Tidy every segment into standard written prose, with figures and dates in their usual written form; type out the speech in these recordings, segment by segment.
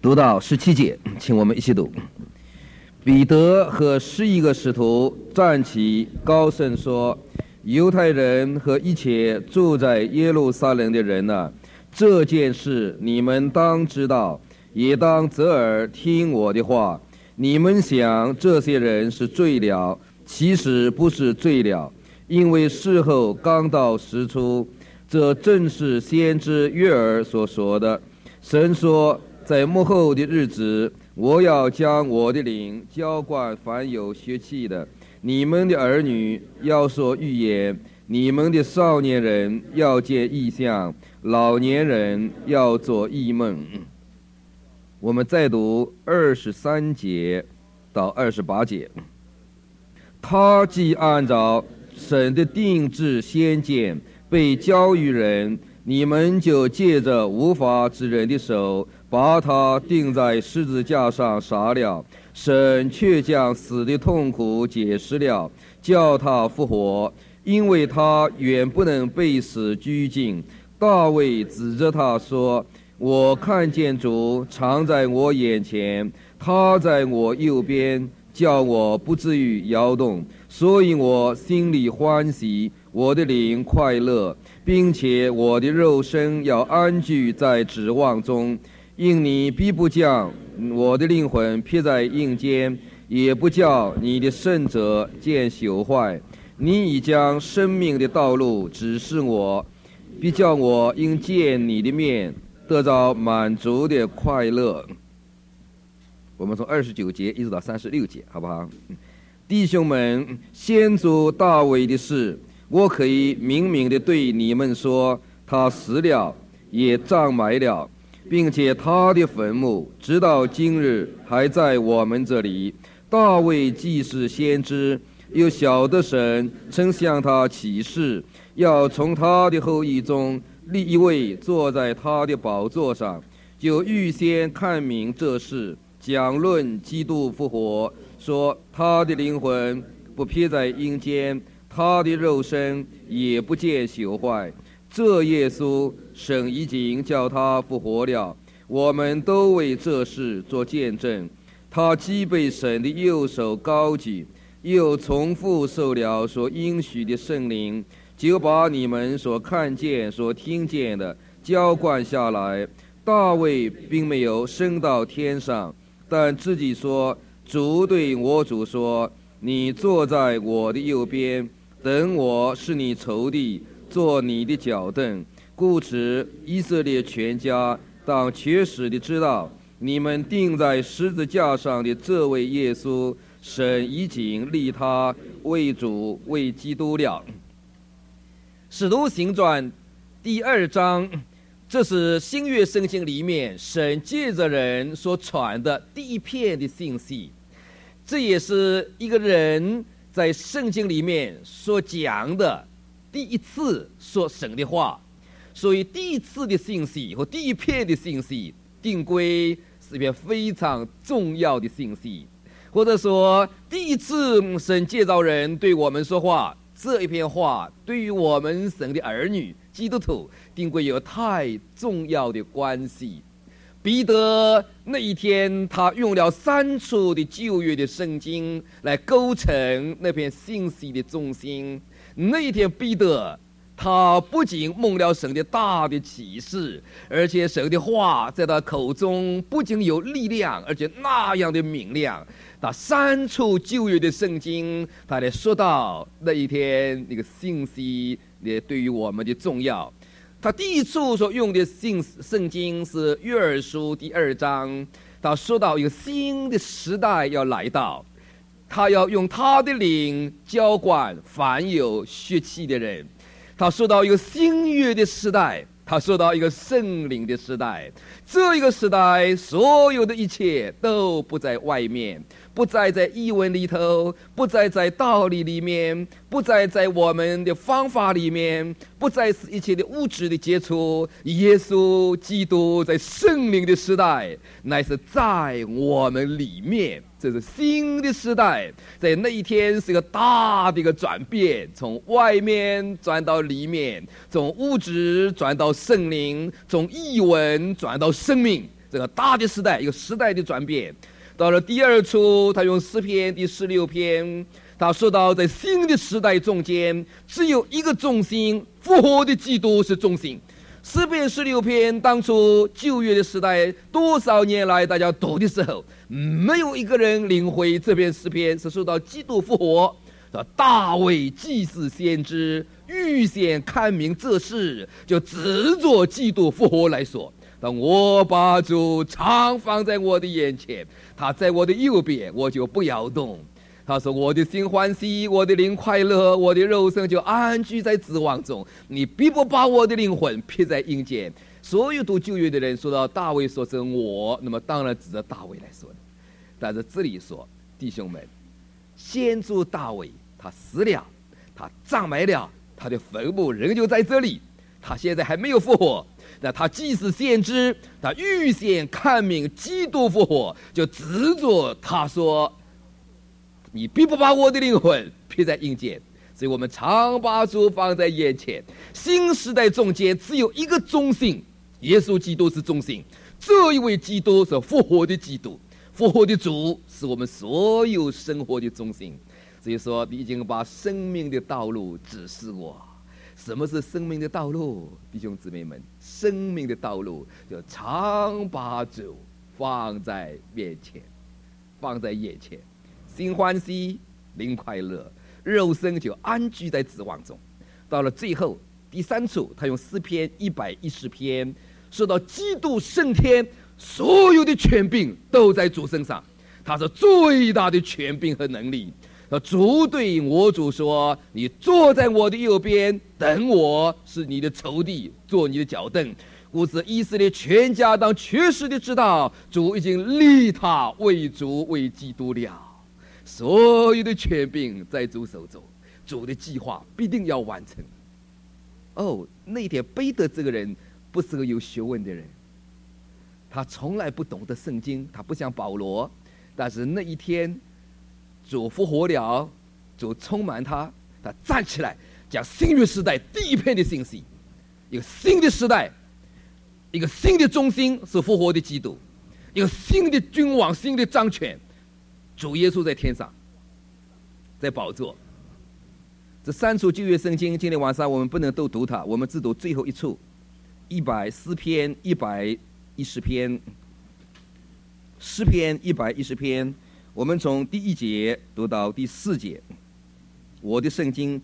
读到17节，请我们一起读。彼得和11个使徒站起，高声说：犹太人和一切住在耶路撒冷的人啊，这件事你们当知道，也当侧耳听我的话。你们想这些人是醉了，其实不是醉了，因为事后刚到时出。这正是先知约珥所说的。神说，在末后的日子，我要将我的灵浇灌凡有血气的。你们的儿女要说预言，你们的少年人要见异象，老年人要做异梦。我们再读23节到28节。他既按照神的定制先见被交于人，你们就借着无法之人的手把他钉在十字架上杀了。神却将死的痛苦解释了，叫他复活，因为他原不能被死拘禁。大卫指着他说：我看见主常在我眼前，他在我右边，叫我不至于摇动，所以我心里欢喜，我的灵快乐，并且我的肉身要安居在指望中。因你必不将我的灵魂撇在阴间，也不叫你的圣者见朽坏。你已将生命的道路指示我，必叫我因见你的面得到满足的快乐。我们从29节一直到36节，好不好？弟兄们，先祖大卫的事，我可以明明的对你们说，他死了，也葬埋了，并且他的坟墓直到今日还在我们这里。大卫既是先知，又晓得神曾向他启示，要从他的后裔中立一位坐在他的宝座上，就预先看明这事，讲论基督复活，说他的灵魂不撇在阴间，他的肉身也不见朽坏。这耶稣，神已经叫他复活了，我们都为这事做见证。他既被神的右手高举，又重复受了所应许的圣灵，就把你们所看见所听见的浇灌下来。大卫并没有升到天上，但自己说，主对我主说，你坐在我的右边，等我是你仇敌，做你的脚凳。故此以色列全家当确实的知道，你们钉在十字架上的这位耶稣，神已经立他为主为基督了。使徒行传第2章，这是新约圣经里面神借着人所传的第一篇的信息，这也是一个人在圣经里面所讲的第一次说神的话。所以第一次的信息和第一篇的信息定规是一篇非常重要的信息，或者说第一次神借着人对我们说话，这一篇话对于我们神的儿女基督徒定规有太重要的关系。彼得那一天他用了3处的旧约的圣经来构成那篇信息的中心。那一天彼得他不仅蒙了神的大的启示，而且神的话在他口中不仅有力量，而且那样的明亮。他3处旧约的圣经，他来说到那一天那个信息也对于我们的重要。他第一处所用的圣经是约珥书第2章，他说到一个新的时代要来到，他要用他的灵浇灌凡有血气的人。他说到一个新约的时代，他说到一个圣灵的时代。这一个时代所有的一切都不在外面，不再在译文里头，不再在道理里面，不再在我们的方法里面，不再是一切的物质的接触。耶稣基督在圣灵的时代乃是在我们里面，这是新的时代。在那一天是一个大的一个转变，从外面转到里面，从物质转到圣灵，从译文转到生命。 这个大的时代，一个时代的转变。到了第二处，他用诗篇第16篇，他说到在新的时代中间，只有一个中心，复活的基督是中心。诗篇16篇，当初旧约的时代，多少年来大家读的时候，没有一个人领会这篇诗篇是说到基督复活。大卫既是先知，预先看明这事，就指着基督复活来说：当我把主常放在我的眼前，他在我的右边，我就不摇动。他说：我的心欢喜，我的灵快乐，我的肉身就安居在指望中。你必不把我的灵魂撇在阴间。所有读旧约的人说到大卫说成我，那么当然指着大卫来说的。但是这里说，弟兄们，先祖大卫他死了，他葬埋了，他的坟墓仍旧在这里，他现在还没有复活。那他既是先知，他预先看明基督复活，就指着他说：你必不把我的灵魂撇在阴间。所以我们常把主放在眼前。新时代中间只有一个中心，耶稣基督是中心。这一位基督是复活的基督，复活的主是我们所有生活的中心。所以说，你已经把生命的道路指示我。什么是生命的道路？弟兄姊妹们，生命的道路就常把主放在面前，放在眼前，心欢喜，灵快乐，肉身就安居在指望中。到了最后第三处，他用诗篇110篇说到基督升天，所有的权柄都在主身上，他是最大的权柄和能力。主对我主说：你坐在我的右边，等我是你的仇敌，做你的脚凳。故此以色列全家当确实的知道，主已经立他为主为基督了。所有的权柄在主手中，主的计划必定要完成。那天彼得这个人不是个有学问的人，他从来不懂得圣经，他不像保罗。但是那一天主复活了，主充满他，他站起来讲新约时代第一篇的信息。一个新的时代，一个新的中心是复活的基督，一个新的君王，新的掌权，主耶稣在天上，在宝座。这三处旧约圣经，今天晚上我们不能都读它，我们只读最后一处，110篇、110篇，诗篇110篇。我们从第1节读到第4节，我的圣经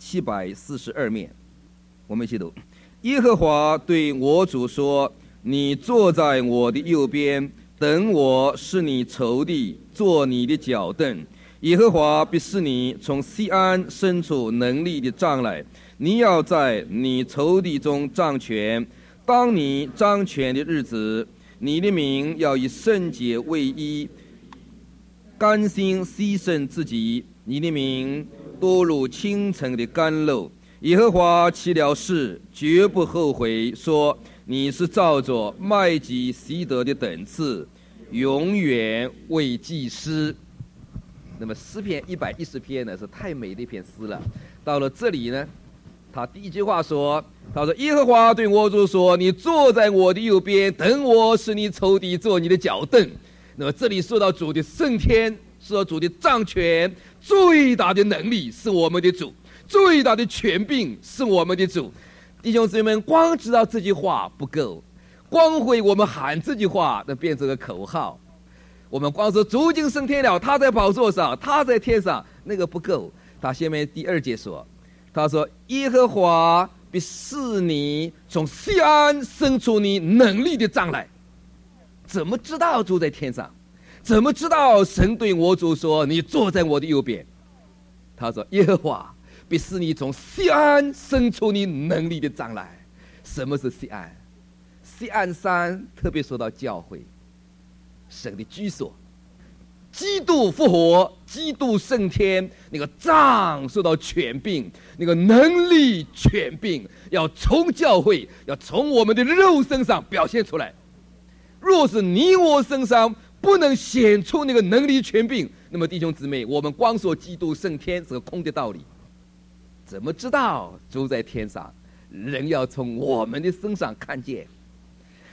742面，我们一起读。耶和华对我主说：你坐在我的右边，等我使你仇敌做你的脚凳。耶和华必使你从西安伸出能力的杖来，你要在你仇敌中掌权。当你掌权的日子，你的名要以圣洁为衣，甘心牺牲自己，你的名多如清晨的甘露。耶和华起了誓，绝不后悔，说：你是照着麦基洗德的等次，永远为祭司。那么诗篇110篇呢，是太美的一篇诗了。到了这里呢，他第一句话说：他说耶和华对我主说：你坐在我的右边，等我使你仇敌做你的脚凳。那么这里说到主的升天，说到主的掌权，最大的能力是我们的主，最大的权柄是我们的主。弟兄姊妹们，光知道这句话不够，光会我们喊这句话，那变成个口号。我们光说主已经升天了，他在宝座上，他在天上，那个不够。他下面第2节说，他说耶和华必使你从西安伸出你能力的杖来。怎么知道主在天上？怎么知道神对我主说：你坐在我的右边？他说耶和华必使你从西安伸出你能力的杖来。什么是西安？西安山特别说到教会，神的居所。基督复活，基督升天，那个杖说到权柄，那个能力权柄要从教会，要从我们的肉身上表现出来。若是你我身上不能显出那个能力权柄，那么弟兄姊妹，我们光说基督升天是个空的道理。怎么知道主在天上？人要从我们的身上看见。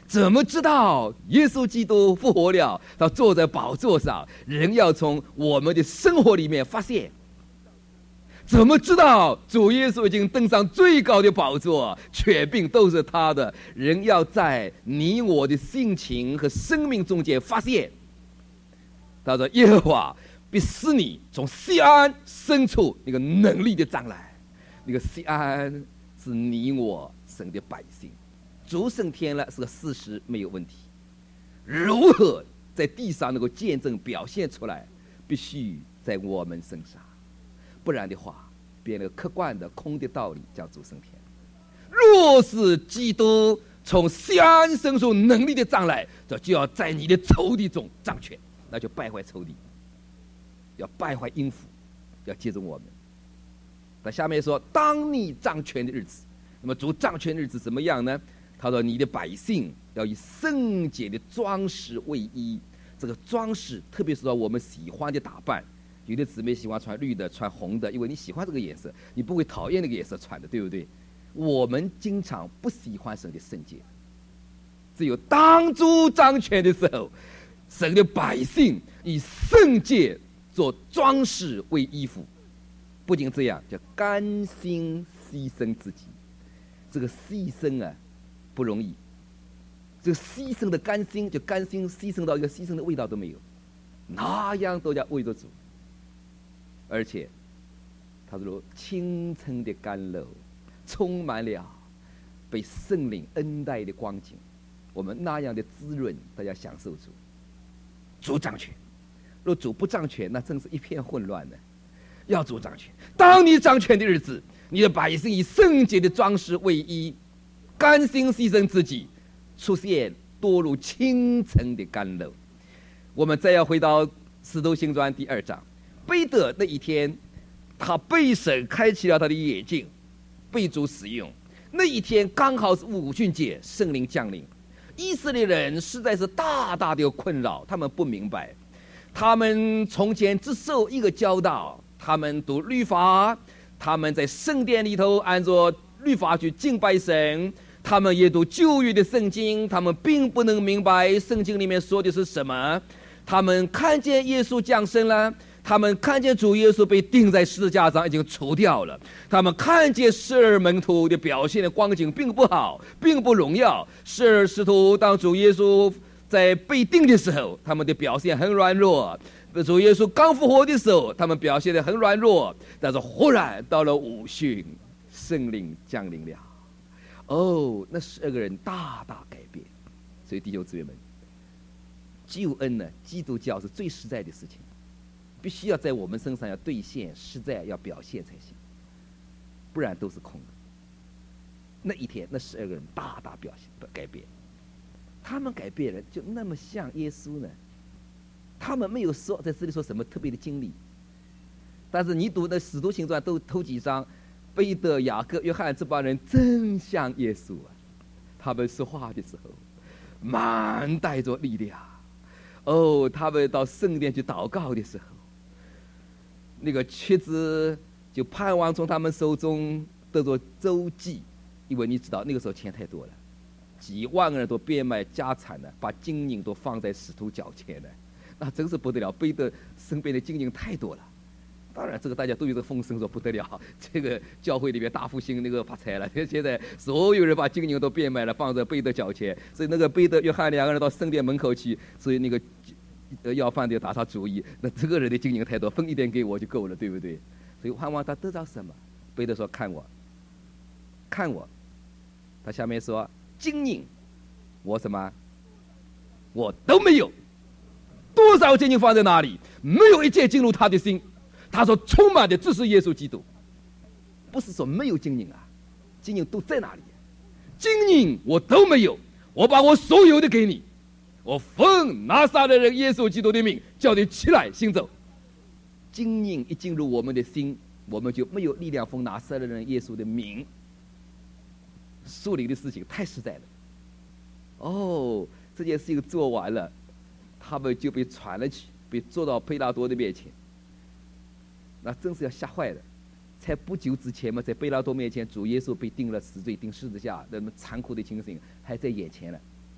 怎么知道耶稣基督复活了，他坐在宝座上，人要从我们的生活里面发现？怎么知道主耶稣已经登上最高的宝座，权柄都是他的？人要在你我的性情和生命中间发现。他说耶和华必使你从西安生出那个能力的杖来。那个西安是你我神的百姓，主升天了是个事实，没有问题。如何在地上能够见证表现出来，必须在我们身上，不然的话变了客观的空的道理，叫主升天。若是基督从西安生出能力的杖来，这就要在你的仇敌中掌权，那就败坏仇敌，要败坏阴府，要接近我们。他下面说，当你掌权的日子，那么主掌权的日子怎么样呢？他说，你的百姓要以圣洁的装饰为衣。这个装饰特别是说我们喜欢的打扮，有的姊妹喜欢穿绿的穿红的，因为你喜欢这个颜色，你不会讨厌那个颜色穿的，对不对？我们经常不喜欢神的圣洁，只有当主掌权的时候，神的百姓以圣洁做装饰为衣服。不仅这样，叫甘心牺牲自己。这个牺牲啊，不容易。这个牺牲的甘心，就甘心牺牲到一个牺牲的味道都没有，哪样都要为着主。而且，他说清晨的甘露，充满了被圣灵恩待的光景。我们那样的滋润，大家享受主。主掌权，若主不掌权，那真是一片混乱的。要主掌权，当你掌权的日子，你的百姓以圣洁的装饰为衣，甘心牺牲自己，出现多如清晨的甘露。我们再要回到使徒行传第2章，彼得那一天，他被神开启了他的眼睛，被主使用。那一天刚好是五旬节，圣灵降临，以色列人实在是大大的困扰，他们不明白，他们从前只受一个教导，他们读律法，他们在圣殿里头按照律法去敬拜神，他们也读旧约的圣经，他们并不能明白圣经里面说的是什么。他们看见耶稣降生了，他们看见主耶稣被钉在十字架上已经除掉了，他们看见12门徒的表现的光景并不好，并不荣耀。12使徒当主耶稣在被钉的时候，他们的表现很软弱，主耶稣刚复活的时候，他们表现得很软弱。但是忽然到了五旬，圣灵降临了，那12个人大大改变。所以弟兄姊妹们，救恩呢，基督教是最实在的事情，必须要在我们身上要兑现，实在要表现才行，不然都是空的。那一天，那12个人大大表现改变，他们改变了，就那么像耶稣呢？他们没有说在这里说什么特别的经历，但是你读的《使徒行传》都头几章，彼得、雅各、约翰这帮人真像耶稣啊！他们说话的时候，满带着力量。他们到圣殿去祷告的时候，那个瘸子就盼望从他们手中得着周济，因为你知道那个时候钱太多了，几万个人都变卖家产了，把金银都放在使徒脚前了。那真是不得了，背的身边的金银太多了。当然这个大家都有这个风声说不得了，这个教会里面大复兴那个发财了，现在所有人把金银都变卖了，放在彼得脚前。所以那个彼得、约翰2个人到圣殿门口去，所以那个要饭的打他主意，那这个人的金银太多，分一点给我就够了，对不对？所以盼望他得到什么？彼得说看我，看我。他下面说金银我什么我都没有，多少金银放在那里，没有一件进入他的心。他说充满的只是耶稣基督，不是说没有金银啊，金银都在那里，金银我都没有，我把我所有的给你，我奉拿撒勒人耶稣基督的名叫你起来行走。金银一进入我们的心，我们就没有力量奉拿撒勒人耶稣的名。属灵的事情太实在了。这件事情做完了，他们就被传了去，被捉到彼拉多的面前。那真是要吓坏了。才不久之前嘛，在彼拉多面前，主耶稣被钉了死罪，钉十字架，那么残酷的情形还在眼前了。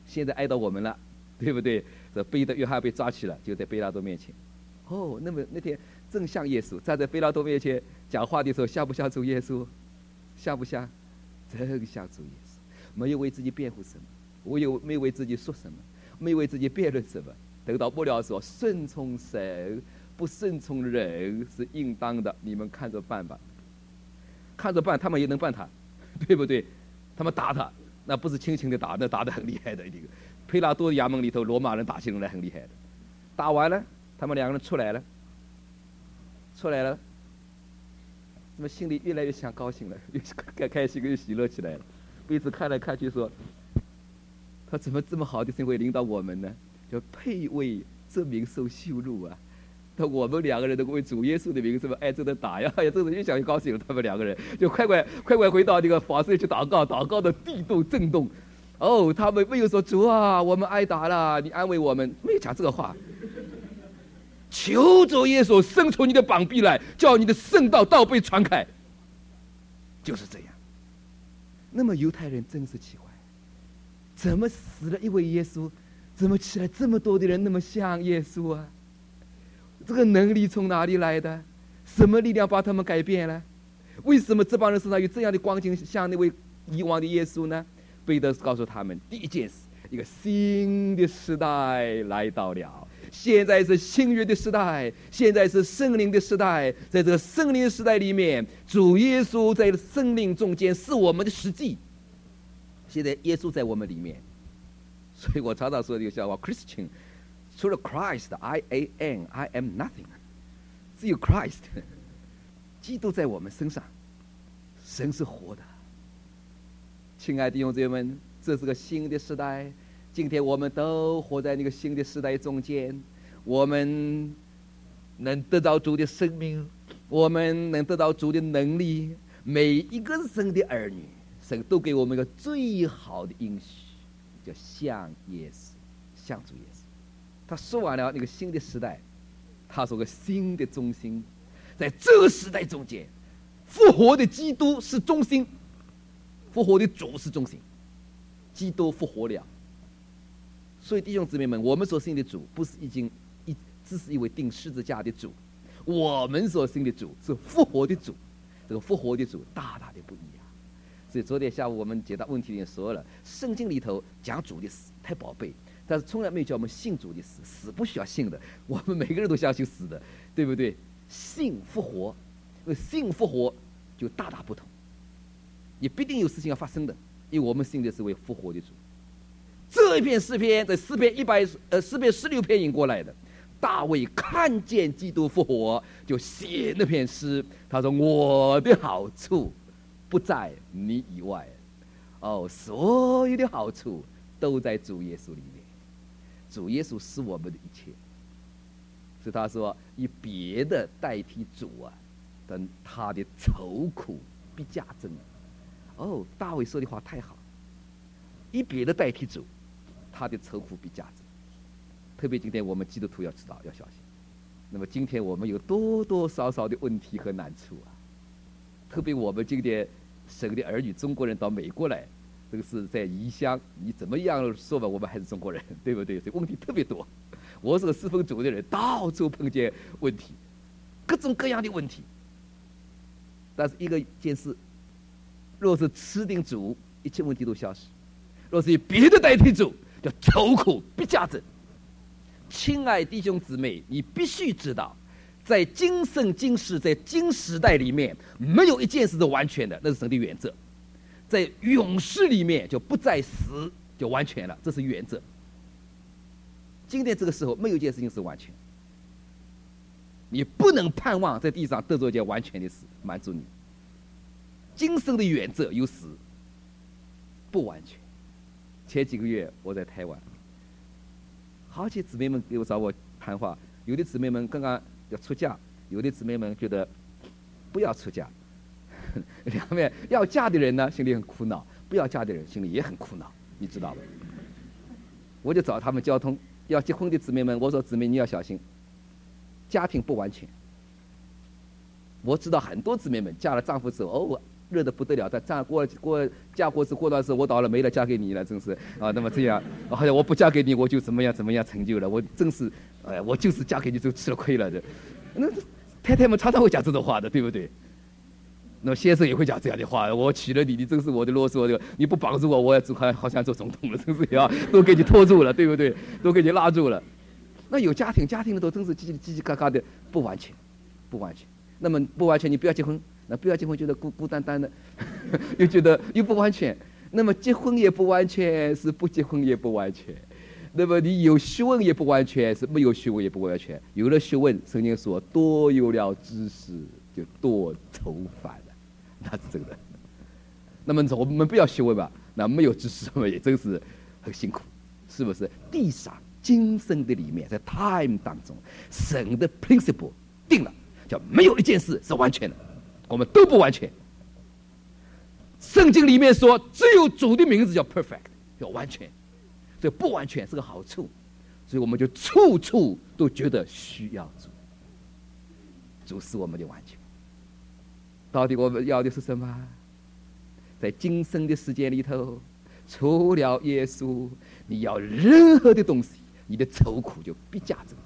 现在挨到我们了，对不对？这彼得、约翰被抓去了，就在彼拉多面前。那么那天正像耶稣站在彼拉多面前讲话的时候，像不像主耶稣？像不像？真像主耶稣。没有为自己辩护什么，没有为自己说什么，没有为自己辩论什么。等到末了说，顺从神不顺从人是应当的，你们看着办吧。看着办，他们也能办他，对不对？他们打他，那不是轻轻的打，那打得很厉害的。这个佩拉多衙门里头，罗马人打起人来很厉害的。打完了，他们两个人出来了，那么心里越来越想高兴了，越开心，越喜乐起来了。彼此看来看去说，他怎么这么好的神会领导我们呢？就配为这名受羞辱啊！那我们两个人都为主耶稣的名，是不是挨着的打呀？这个越想越高兴了。他们两个人就快回到这个法师去祷告的地动震动。他们没有说主啊，我们挨打了，你安慰我们，没有讲这个话。求主耶稣伸出你的膀臂来，叫你的圣道被传开，就是这样。那么犹太人真是奇怪，怎么死了一位耶稣，怎么起来这么多的人那么像耶稣啊？这个能力从哪里来的？什么力量把他们改变了？为什么这帮人身上有这样的光景，像那位以往的耶稣呢？彼得告诉他们，第一件事，一个新的时代来到了。现在是新约的时代，现在是圣灵的时代。在这个圣灵的时代里面，主耶稣在生命中间是我们的实际。现在耶稣在我们里面，所以我常常说这个笑话 ：Christian， 除了 Christ，I am nothing， 只有 Christ， 基督在我们身上，神是活的。亲爱的弟兄姊妹们，这是个新的时代。今天我们都活在那个新的时代中间，我们能得到主的生命，我们能得到主的能力。每一个神的儿女，神都给我们一个最好的应许，叫像耶稣，像主耶稣。他说完了那个新的时代，他说个新的中心，在这个时代中间，复活的基督是中心，复活的主是中心，基督复活了。所以弟兄姊妹们，我们所信的主不是只是一位钉十字架的主，我们所信的主是复活的主。这个复活的主大大的不一样。所以昨天下午我们解答问题里面说了，圣经里头讲主的死太宝贝，但是从来没有叫我们信主的死，死不需要信的，我们每个人都相信死的，对不对？信复活，信复活就大大不同。你必定有事情要发生的，因为我们信的是位复活的主。这一篇诗篇在诗篇16篇引过来的，大卫看见基督复活，就写那篇诗。他说：“我的好处不在你以外，所有的好处都在主耶稣里面。主耶稣是我们的一切。”所以他说：“以别的代替主啊，等他的愁苦必加增。”大卫说的话太好，以别的代替主，他的愁苦必加增。特别今天我们基督徒要知道，要小心。那么今天我们有多多少少的问题和难处啊！特别我们今天神的儿女中国人到美国来，这个是在异乡，你怎么样说吧，我们还是中国人，对不对？所以问题特别多。我是个侍奉主的人，到处碰见问题，各种各样的问题。但是一件事，若是持定主，一切问题都消失；若是以别的代替主，叫愁苦必加增。亲爱弟兄姊妹，你必须知道，在今生今世，在今时代里面，没有一件事是完全的，那是神的原则。在永世里面，就不再死，就完全了，这是原则。今天这个时候，没有一件事情是完全，你不能盼望在地上得到一件完全的事满足你。今生的原则有死，不完全。前几个月我在台湾，好些姊妹们给我找我谈话，有的姊妹们刚刚要出嫁，有的姊妹们觉得不要出嫁，两面要嫁的人呢心里很苦恼，不要嫁的人心里也很苦恼，你知道吧？我就找他们交通。要结婚的姊妹们，我说姊妹你要小心，家庭不完全。我知道很多姊妹们嫁了丈夫之后， 热得不得了，但嫁过段时候我倒了霉了，嫁给你了，真是啊。那么这样，好像我不嫁给你，我就怎么样成就了，我真是，我就是嫁给你就吃了亏了的。那太太们常常会讲这种话的，对不对？那么先生也会讲这样的话，我娶了你，你真是我的啰嗦的，你不帮助我，我也好像做总统了，真是呀，都给你拖住了，对不对？都给你拉住了。那有家庭的都真是叽叽嘎嘎的，不完全。那么不完全，你不要结婚，那不要结婚觉得孤单单的，又觉得又不完全。那么结婚也不完全，是不结婚也不完全。那么你有学问也不完全，是没有学问也不完全。有了学问，圣经说多有了知识，就多愁烦了，那是真的。那么我们不要学问吧，那没有知识嘛，也真是很辛苦，是不是？地上今生的里面，在 time 当中，神的 principle 定了，叫没有一件事是完全的，我们都不完全。圣经里面说，只有主的名字叫 perfect， 叫完全。这不完全是个好处，所以我们就处处都觉得需要主。主是我们的完全。到底我们要的是什么？在今生的时间里头，除了耶稣，你要任何的东西，你的愁苦就必加增，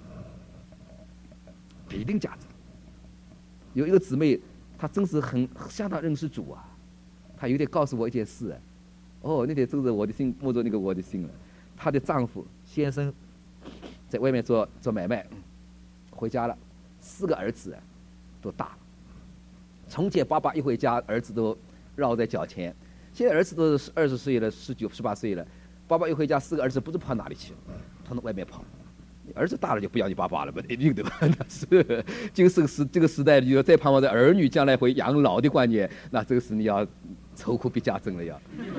必定加增。有一个姊妹，她真是相当认识主啊，她有点告诉我一件事，那天真是我的心摸着那个我的心了。她的丈夫先生在外面做买卖，回家了，4个儿子都大了。从前爸爸一回家，儿子都绕在脚前，现在儿子都是20岁了，19、18岁了。爸爸一回家，4个儿子不知跑哪里去，从外面跑。儿子大了就不要你爸爸了吧，一定的吧？那是这个时代里，再盼望着儿女将来会养老的观念，那这个是你要愁苦必加增了呀。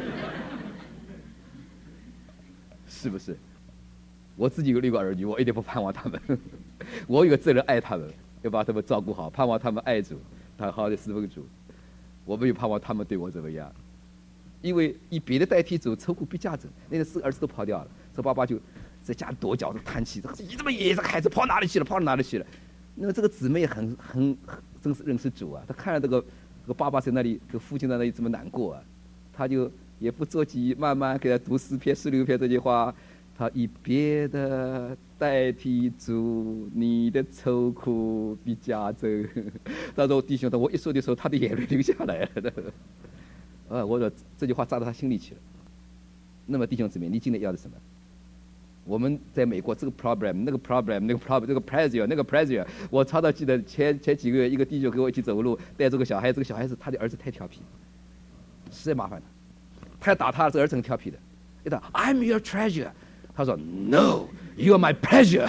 是不是？我自己有6个儿女，我一点不盼望他们，我有个责任爱他们，要把他们照顾好，盼望他们爱主，好好的侍奉主。我没有盼望他们对我怎么样，因为以别的代替主，愁苦必加增。那个4个儿子都跑掉了，这爸爸就在家里跺脚叹气，你这么野，这个孩子跑哪里去了？那么这个姊妹很真是认识主啊，他看了这个爸爸在那里，这个父亲在那里这么难过啊，他就也不着急，慢慢给他读诗篇、16篇这句话，他以别的代替主，你的愁苦必加增。他说弟兄，我一说的时候，他的眼泪流下来了。我说这句话扎到他心里去了。那么弟兄姊妹，你今天要的什么？我们在美国这个 problem 那个 pressure 那个 pressure， 我常常记得前几个月，一个弟兄跟我一起走路，带着个小孩子，这个小孩子他的儿子太调皮，实在麻烦了。他要打他，这儿子很调皮的，一打 I'm your treasure， 他说 No， you're my pleasure。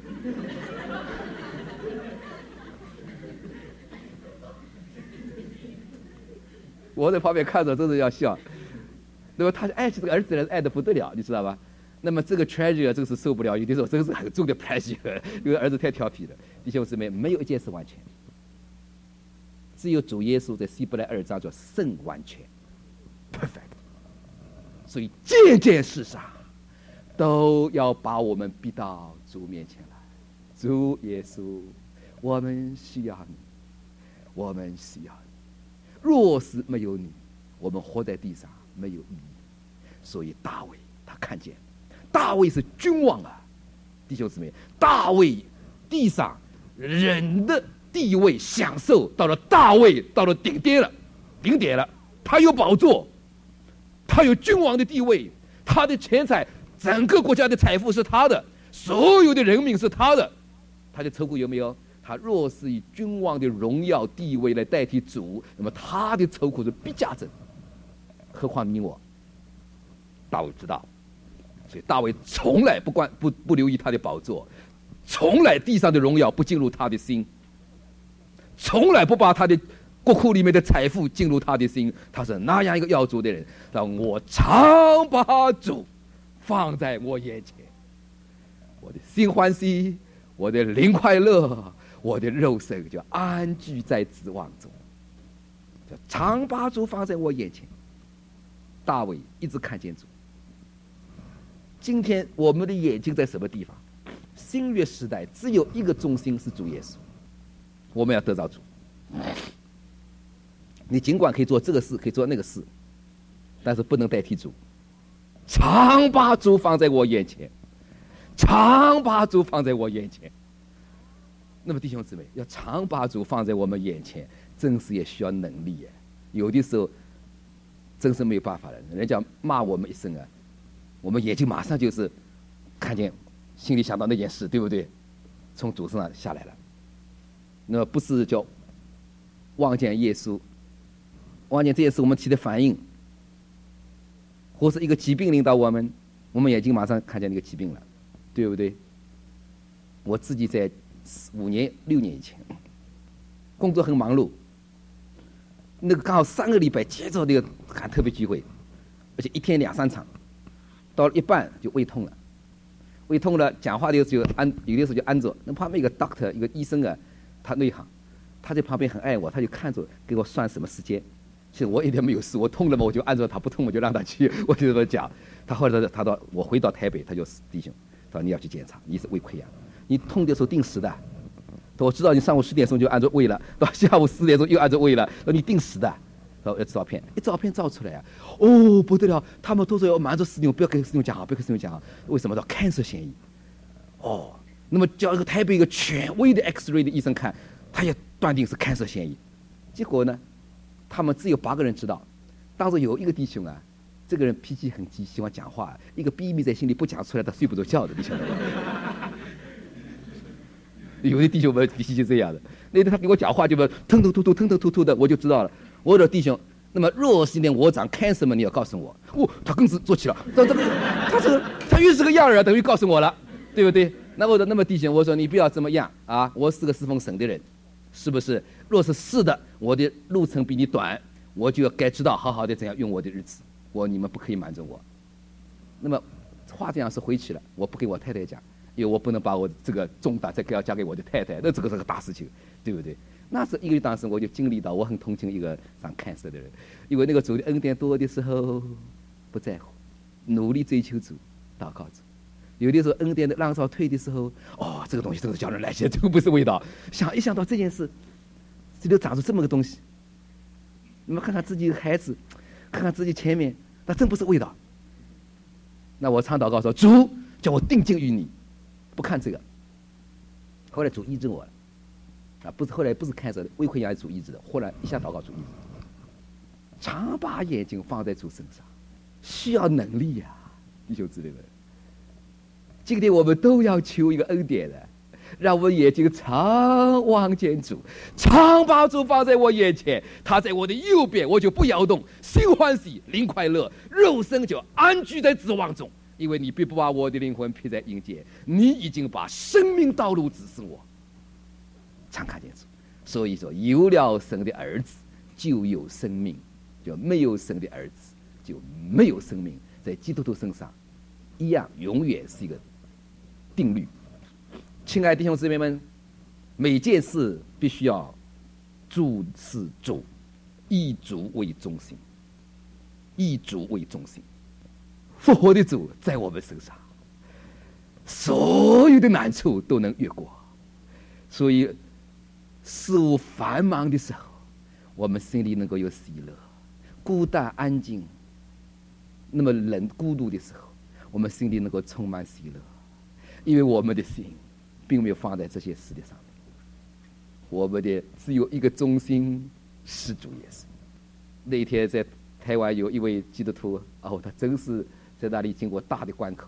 我在旁边看着，真是要笑。那么他爱起这个儿子来，爱得不得了，你知道吧？那么这个 treasure 这个是受不了，有的时候真是很重的 pleasure， 因为儿子太调皮了。弟兄姊妹，没有一件事完全，只有主耶稣在希伯来2章叫圣完全 perfect。所以件件事上都要把我们逼到主面前来。主耶稣，我们需要你，我们需要你。若是没有你，我们活在地上没有意义。所以大卫他看见，大卫是君王啊，弟兄姊妹，大卫地上人的地位享受到了大卫到了顶点了，他有宝座，他有君王的地位，他的钱财，整个国家的财富是他的，所有的人民是他的，他的愁苦有没有？他若是以君王的荣耀地位来代替主，那么他的愁苦是必加增。何况你我，大卫知道，所以大卫从来不留意他的宝座，从来地上的荣耀不进入他的心，从来不把他的国库里面的财富进入他的心。他是那样一个要主的人，让我常把主放在我眼前，我的心欢喜，我的灵快乐，我的肉身就安居在指望中，就常把主放在我眼前。大卫一直看见主。今天我们的眼睛在什么地方？新约时代只有一个中心是主耶稣，我们要得到主， 你尽管可以做这个事，可以做那个事，但是不能代替主。常把主放在我眼前，常把主放在我眼前。那么弟兄姊妹，要常把主放在我们眼前，真是也需要能力耶。有的时候真是没有办法了，人家骂我们一声啊，我们眼睛马上就是看见，心里想到那件事，对不对？从主身上下来了。那么不是叫望见耶稣，望见这件事我们起的反应，或是一个疾病领导我们眼睛马上看见那个疾病了，对不对？我自己在5年6年以前，工作很忙碌，那个刚好3个礼拜接着那个赶特别聚会，而且一天2、3场，到了一半就胃痛了，胃痛了，讲话的时候有的时候就按着，那旁边一个 doctor 一个医生啊，他内行，他在旁边很爱我，他就看着给我算什么时间。其实我一点没有事，我痛了嘛我就按着他，不痛我就让他去，我就这么讲。他后来他到我回到台北，他就弟兄，他说你要去检查，你是胃溃疡，你痛的时候定时的。我知道你上午10点钟就按着胃了，到下午4点钟又按着胃了，说你定时的。然后要照片，一照片照出来啊，哦不得了，他们都说要瞒着师兄，不要跟师兄讲好，不要跟师兄讲好，为什么叫 cancer 嫌疑？哦，那么叫一个台北一个权威的 X-ray 的医生看，他也断定是 cancer 嫌疑。结果呢，他们只有8个人知道，当时有一个弟兄啊，这个人脾气很急，喜欢讲话，一个秘密在心里不讲出来，他睡不着觉的，你晓得吗？有的弟兄们脾气就这样的，那天他给我讲话就腾腾突突的，我就知道了。我的弟兄，那么若是连我长 cancer 嘛，你要告诉我。他更是做起了，他越是个样儿啊，等于告诉我了，对不对？那么弟兄，我说你不要这么样啊，我是个侍奉神的人，是不是？若是的，我的路程比你短，我就要该知道好好的怎样用我的日子。你们不可以瞒着我。那么话这样是回去了，我不给我太太讲，因为我不能把我这个重担再要交给我的太太，那这个是个大事情，对不对？那是因为当时我就经历到，我很同情一个上cancer的人，因为那个主的恩典多的时候不在乎，努力追求主，祷告主；有的时候恩典的浪潮退的时候，这个东西真是叫人来气，这个不是味道。一想到这件事，这里长出这么个东西，你们看看自己的孩子，看看自己前面，那真不是味道。那我常祷告说，主叫我定睛于你，不看这个。后来主医治我了。后来不是看着胃溃疡主医治的，后来一下祷告主医治。常把眼睛放在主身上，需要能力呀，弟兄姊妹们。今天我们都要求一个恩典的，让我们眼睛常望见主，常把主放在我眼前，他在我的右边，我就不摇动，心欢喜，灵快乐，肉身就安居在指望中。因为你必不把我的灵魂撇在阴间，你已经把生命道路指示我。常看见主，所以说有了神的儿子就有生命，就没有神的儿子就没有生命。在基督徒身上一样，永远是一个定律。亲爱的弟兄姊妹们，每件事必须要注视主，以主为中心，以主为中心。复活的主在我们身上，所有的难处都能越过。所以事物繁忙的时候，我们心里能够有喜乐；孤单安静，那么孤独的时候，我们心里能够充满喜乐，因为我们的心并没有放在这些事的上面，我们的只有一个中心，是主耶稣。那一天在台湾有一位基督徒，他真是在那里经过大的关口，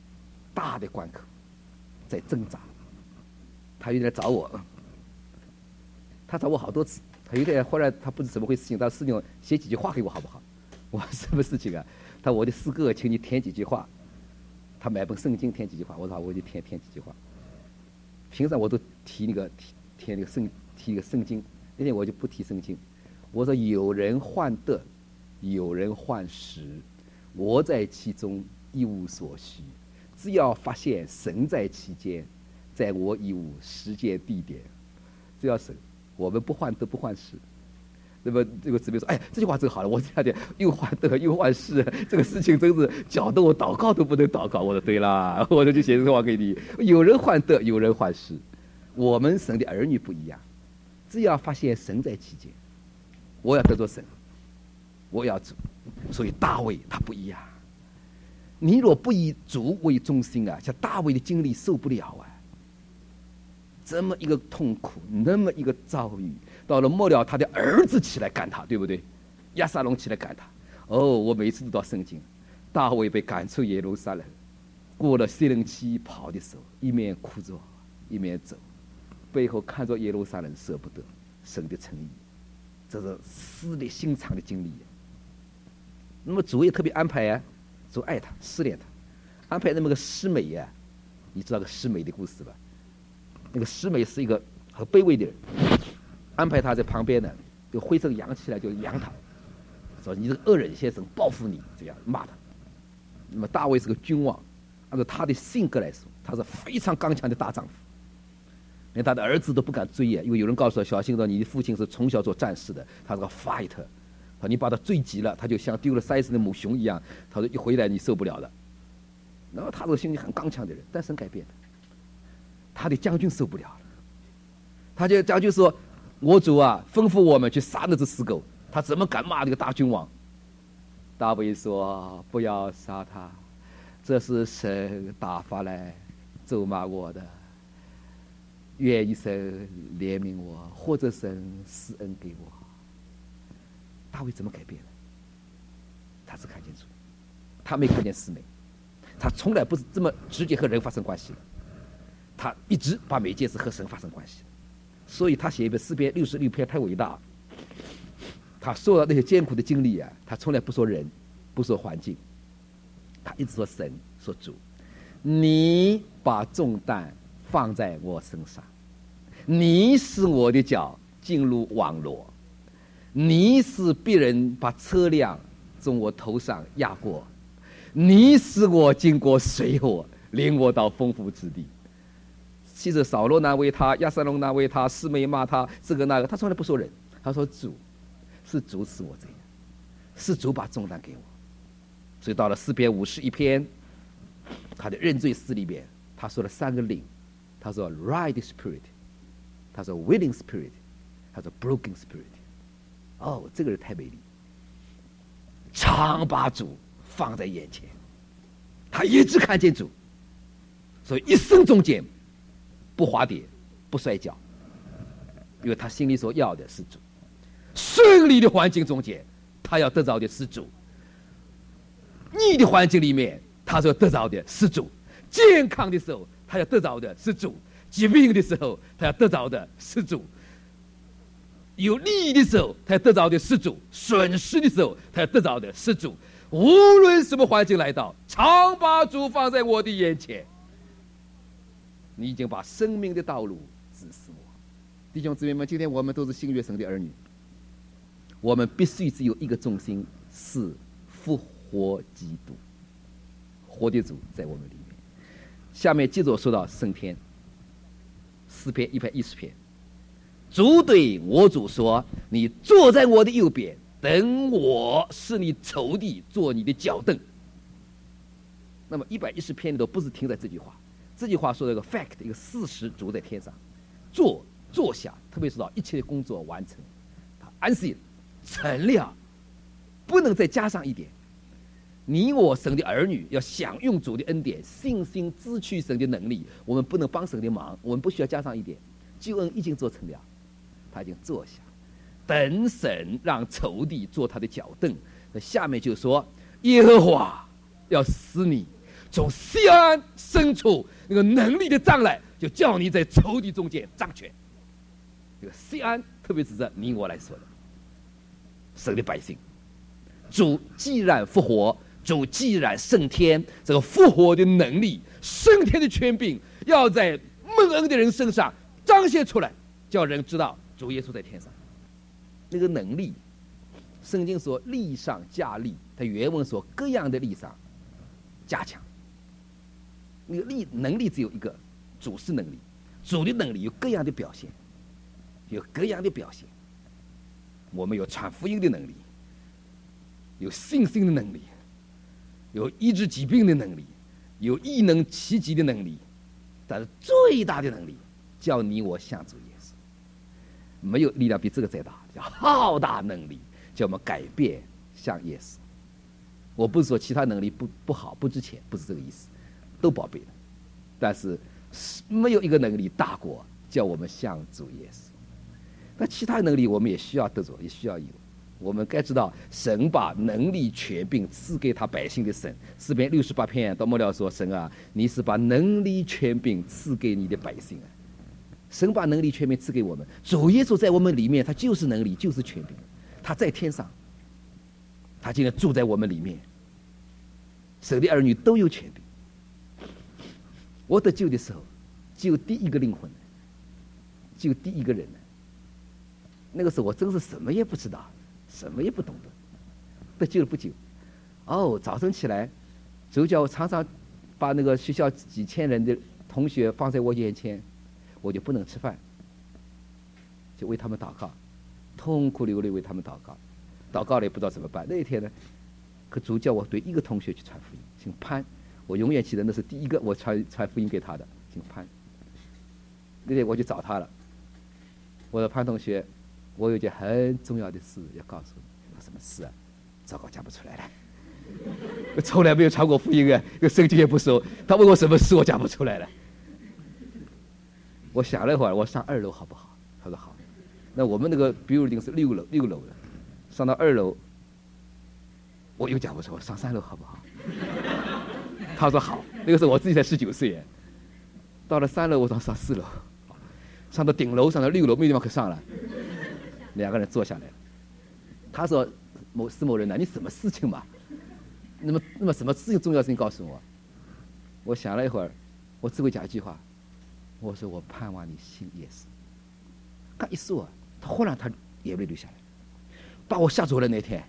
在挣扎。他有点找我，他找我好多次。他有点后来他不知怎么回事情，他师兄写几句话给我好不好？我说什么事情啊？他说我的诗歌，请你填几句话。他买本圣经填几句话，我说好，我就填几句话。平常我都提那个圣经，那天我就不提圣经。我说有人患得，有人患失，我在其中一无所需，只要发现神在其间，在我一无时间地点，只要神，我们不患得不患失。那么这个姊妹说：“哎，这句话真好了，我这两天又患得又患失，这个事情真是搅得我祷告都不能祷告。”我说：“对啦，我就写这句话给你。有人患得，有人患失，我们神的儿女不一样，只要发现神在其间， 我要得着神，我要主。所以大卫他不一样。你若不以主为中心啊，像大卫的经历受不了啊。这么一个痛苦，那么一个遭遇，到了末了，他的儿子起来赶他，对不对？押沙龙起来赶他。哦，我每次读到圣经，大卫被赶出耶路撒冷，过了西冷期跑的时候，一面哭着，一面走，背后看着耶路撒冷舍不得，神的诚意，这是撕裂心肠的经历。那么主也特别安排啊，主爱他，试炼他，安排那么个诗美啊，你知道个诗美的故事吧？那个诗美是一个很卑微的人，安排他在旁边呢，就灰尘扬起来就扬他，说你这个恶人先生报复你，这样骂他。那么大卫是个君王，按照他的性格来说，他是非常刚强的大丈夫，连他的儿子都不敢追啊，因为有人告诉他小心的，你的父亲是从小做战士的，他是个 fighter， 他你把他追急了，他就像丢了筛子的母熊一样，他说一回来你受不了了。然后他这个心里很刚强的人，但神改变了。他的将军受不了了，他就将军说：“我主啊，吩咐我们去杀那只死狗。”他怎么敢骂这个大君王？大卫说：“不要杀他，这是神打发来咒骂我的。愿意神怜悯我，或者神施恩给我。”大卫怎么改变了？他只看见主，他没看见四美，他从来不是这么直接和人发生关系的。他一直把每件事和神发生关系，所以他写一本诗篇66篇太伟大。他受到那些艰苦的经历啊，他从来不说人，不说环境，他一直说神，说主，你把重担放在我身上，你使我的脚进入网罗，你使别人把车辆从我头上压过，你使我经过水火，领我到丰富之地。其实扫罗难为他，押沙龙难为他，示每骂他，这个那个，他从来不说人，他说主，是主使我这样，是主把重担给我。所以到了诗篇51篇，他的认罪诗里边，他说了3个灵，他说 right spirit， 他说 willing spirit， 他说 broken spirit。哦，这个人太美丽，常把主放在眼前，他一直看见主，所以一生中间不滑跌，不摔跤，因为他心里所要的是主。顺利的环境中间，他要得到的是主；逆的环境里面，他所得到的是主；健康的时候，他要得到的是主；疾病的时候，他要得到的是主；有利益的时候，他要得到的是主；损失的时候，他要得到的是主。无论什么环境来到，常把主放在我的眼前。你已经把生命的道路指示我。弟兄姊妹们，今天我们都是新约神的儿女，我们必须只有一个重心，是复活基督，活的主在我们里面。下面接着说到升天，诗篇110篇，主对我主说：“你坐在我的右边，等我使你仇敌做你的脚凳。”那么110篇里头不是停在这句话，这句话说了一个 fact， 一个事实，主在天上坐下，特别说到一切的工作完成，他安息成了，不能再加上一点。你我神的儿女要享用主的恩典，信心支取神的能力，我们不能帮神的忙，我们不需要加上一点，救恩已经做成了，他已经坐下，等神让仇敌做他的脚凳。那下面就说，耶和华要使你从西安深处那个能力的障碍，就叫你在仇敌中间掌权。这个西安特别指着你我来说的神的百姓。主既然复活，主既然升天，这个复活的能力，升天的权柄，要在蒙恩的人身上彰显出来，叫人知道主耶稣在天上。那个能力，圣经说力上加力，它原文说各样的力上加强。那个能力只有一个，主是能力，主的能力有各样的表现，有各样的表现。我们有传福音的能力，有信心的能力，有医治疾病的能力，有异能奇迹的能力，但是最大的能力叫你我像主耶稣。 没有力量比这个再大，叫浩大能力，叫我们改变像耶稣。我不是说其他能力不好不值钱，不是这个意思，都宝贝的，但是没有一个能力大过叫我们像主耶稣。那其他能力我们也需要得着，也需要有。我们该知道，神把能力权柄赐给他百姓的神。诗篇68篇到末了说：“神啊，你是把能力权柄赐给你的百姓啊。”神把能力权柄赐给我们，主耶稣在我们里面，他就是能力，就是权柄。他在天上，他今天住在我们里面。神的儿女都有权柄。我得救的时候，救第一个灵魂，救第一个人。那个时候我真是什么也不知道，什么也不懂得，得救了不久。早晨起来，主叫我常常把那个学校几千人的同学放在我眼前，我就不能吃饭，就为他们祷告，痛哭流泪为他们祷告，祷告了也不知道怎么办。那一天呢，可主叫我对一个同学去传福音，姓潘，我永远记得那是第一个我传福音给他的，姓潘。那天我去找他了，我说潘同学，我有件很重要的事要告诉你。他说什么事啊？糟糕，讲不出来了。我从来没有传过福音啊，有圣经也不熟。他问我什么事，我讲不出来了。我想了一会儿，我上2楼好不好？他说好。那我们那个 building 是6楼的，上到2楼，我又讲不出，我上3楼好不好？他说好。那个时候我自己才19岁，到了3楼，我上4楼，上到顶楼，上到6楼，没地方可上了。2个人坐下来了。他说：“某人呢？你什么事情嘛？那么什么事情重要事情告诉我？”我想了一会儿，我只会讲一句话，我说：“我盼望你信耶稣。”刚一说，他忽然眼泪流下来，把我吓走了。那天，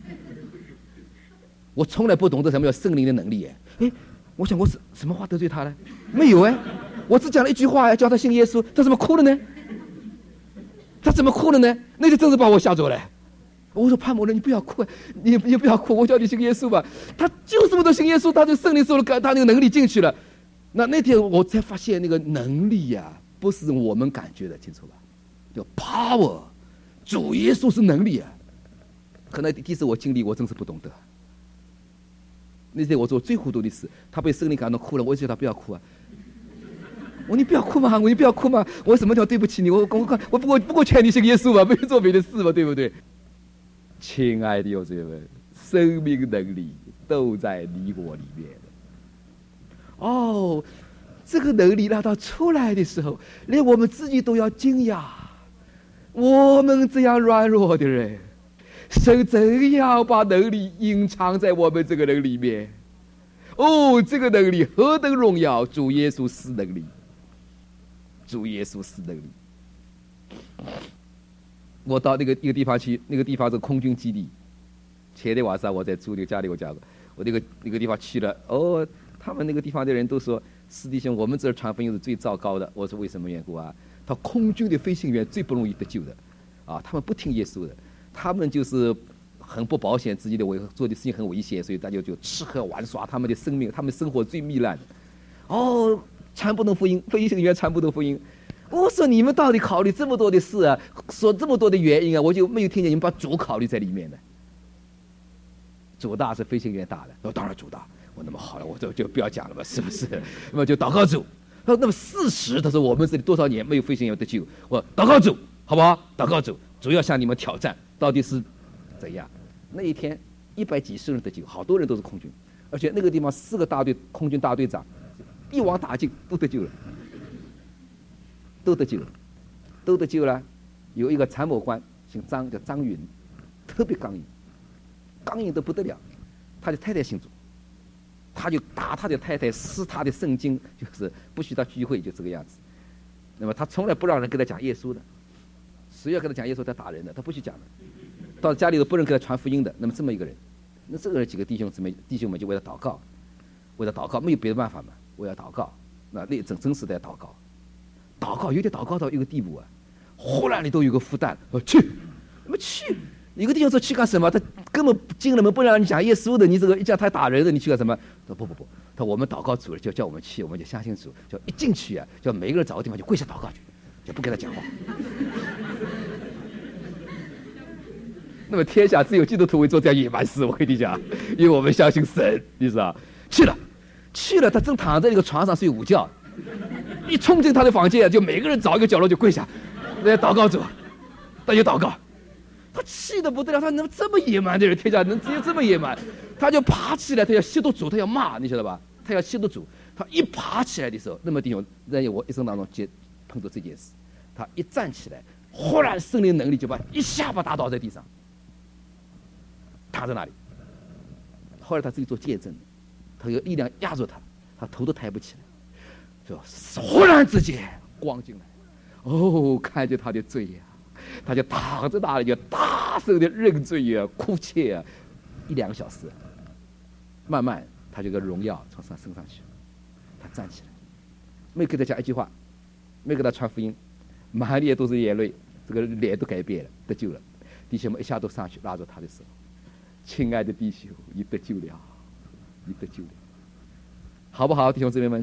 我从来不懂得什么叫圣灵的能力我想我什么话得罪他了？没有我只讲了一句话叫他信耶稣，他怎么哭了呢？他怎么哭了呢？那就真是把我吓走了。我说潘某人，你不要哭，你不要哭，我叫你信耶稣吧。他就是不得信耶稣，他就圣灵受了他那个能力进去了。那天我才发现那个能力不是我们感觉的，清楚吧？叫 power， 主耶稣是能力可能第一次我经历，我真是不懂得。那天我做最糊涂的事，他被圣灵感动哭了，我就叫他不要哭我说你不要哭嘛，你不要哭嘛，我什么叫对不起你？我不过劝你信耶稣嘛，没有做别的事嘛，对不对？亲爱的弟兄姊妹们，生命能力都在你我里面。这个能力让它出来的时候，连我们自己都要惊讶。我们这样软弱的人，神怎样把能力隐藏在我们这个人里面？这个能力何等荣耀！主耶稣是能力，主耶稣是能力。我到一个地方去，那个地方是空军基地。前天晚上我在住那个家里，我讲过，我那个地方去了，他们那个地方的人都说，师弟兄，我们这儿传福音是最糟糕的。我说为什么缘故啊？他空军的飞行员最不容易得救的，他们不听耶稣的，他们就是很不保险，自己的做的事情很危险，所以大家就吃喝玩耍，他们的生命，他们生活最糜烂的。传不动福音，飞行员传不动福音。我说你们到底考虑这么多的事说这么多的原因我就没有听见你们把主考虑在里面的。主大是飞行员大的，当然主大。我那么好了，我就不要讲了吧，是不是？那么就祷告主。那么事实，他说我们这里多少年没有飞行员得救，我祷告主，好不好？祷告主，主要向你们挑战，到底是怎样？那一天100几十人得救，好多人都是空军，而且那个地方4个大队空军大队长一网打尽，都得救了。都得救了。有一个参谋官姓张，叫张云，特别刚硬得不得了。他的太太信主，他就打他的太太，撕他的圣经，就是不许他聚会，就这个样子。那么他从来不让人跟他讲耶稣的，谁要跟他讲耶稣，他打人的，他不许讲的。到家里头不能给他传福音的。那么这么一个人，那这个人几个弟兄们就为他祷告，没有别的办法嘛，我要祷告。那真是在祷告。有点祷告到一个地步忽然里头有个负担，去，一个地方说去干什么？他根本进了门不让你讲耶稣的，你这个一叫他打人的，你去干什么？他说不，他说我们祷告主了，就叫我们去，我们就相信主，叫一进去叫每个人找个地方就跪下祷告去，就不跟他讲话。 那么天下只有基督徒会做这样野蛮事，我跟你讲，因为我们相信神，你知道？去了，他正躺在那个床上睡午觉，一冲进他的房间，就每个人找一个角落就跪下，来祷告主，他就祷告。他气得不得了，他能这么野蛮的人，天下能只有这么野蛮？他就爬起来，他要亵渎主，他要骂，你晓得吧？他要亵渎主，他一爬起来的时候，那么弟兄，在我一生当中碰到这件事，他一站起来，忽然圣灵能力就一下把打倒在地上，躺在那里。后来他自己做见证，他有力量压住他，他头都抬不起来，就忽然之间光进来，哦，看见他的罪呀，他就躺在那里，就大声的认罪呀、哭泣呀，1-2个小时，慢慢他这个荣耀从他身上去，他站起来，没给他讲一句话，没给他传福音，满脸都是眼泪，这个脸都改变了，得救了。弟兄们一下都上去拉着他的手，亲爱的弟兄，你得救了，你得救了，好不好，弟兄姊妹们？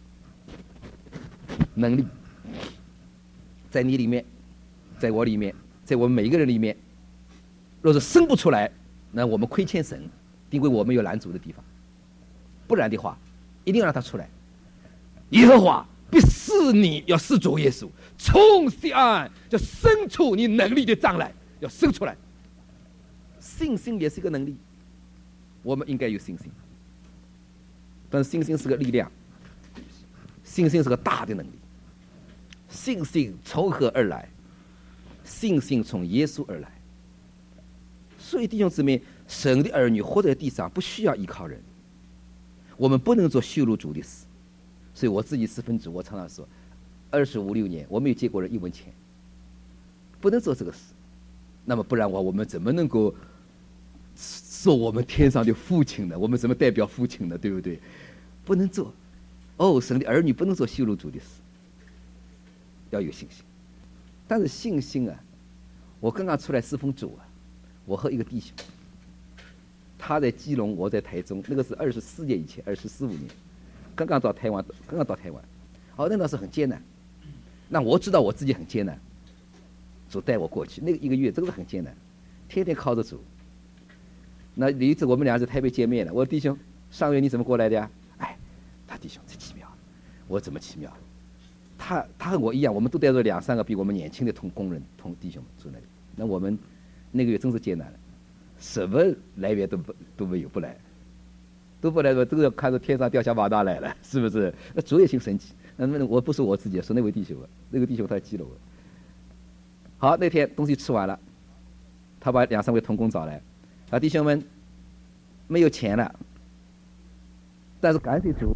能力在你里面，在我里面，在我们每一个人里面，若是生不出来，那我们亏欠神，因为我们有拦阻的地方。不然的话，一定要让他出来。耶和华必使你要使主耶稣从西安就生出你能力的障来，要生出来。信心也是一个能力，我们应该有信心，但是信心是个力量，信心是个大的能力。信心从何而来？信心从耶稣而来。所以弟兄姊妹，神的儿女活在地上不需要依靠人，我们不能做羞辱主的事。所以我自己是分主，我常常说，25、6年我没有借过人1文钱，不能做这个事。那么不然我们怎么能够做我们天上的父亲呢？我们怎么代表父亲呢？对不对？不能做。神的儿女不能做羞辱主的事，要有信心。但是信心啊，我刚刚出来侍奉主啊，我和一个弟兄，他在基隆，我在台中，那个是24年以前，24、5年，刚刚到台湾，那时候很艰难。那我知道我自己很艰难，主带我过去，那个1个月真的很艰难，天天靠着主。那有一次我们俩在台北见面了，我说弟兄，上月你怎么过来的呀？他弟兄这奇妙，我怎么奇妙？他和我一样，我们都带着2、3个比我们年轻的工人弟兄住那里。那我们那个月真是艰难了，什么来源都没有，不来的，都要看着天上掉下马大来了，是不是？那主也挺神奇。那我不是我自己，是那位弟兄，那个弟兄他记了我。好，那天东西吃完了，他把2、3位同工找来，弟兄们没有钱了，但是感谢主。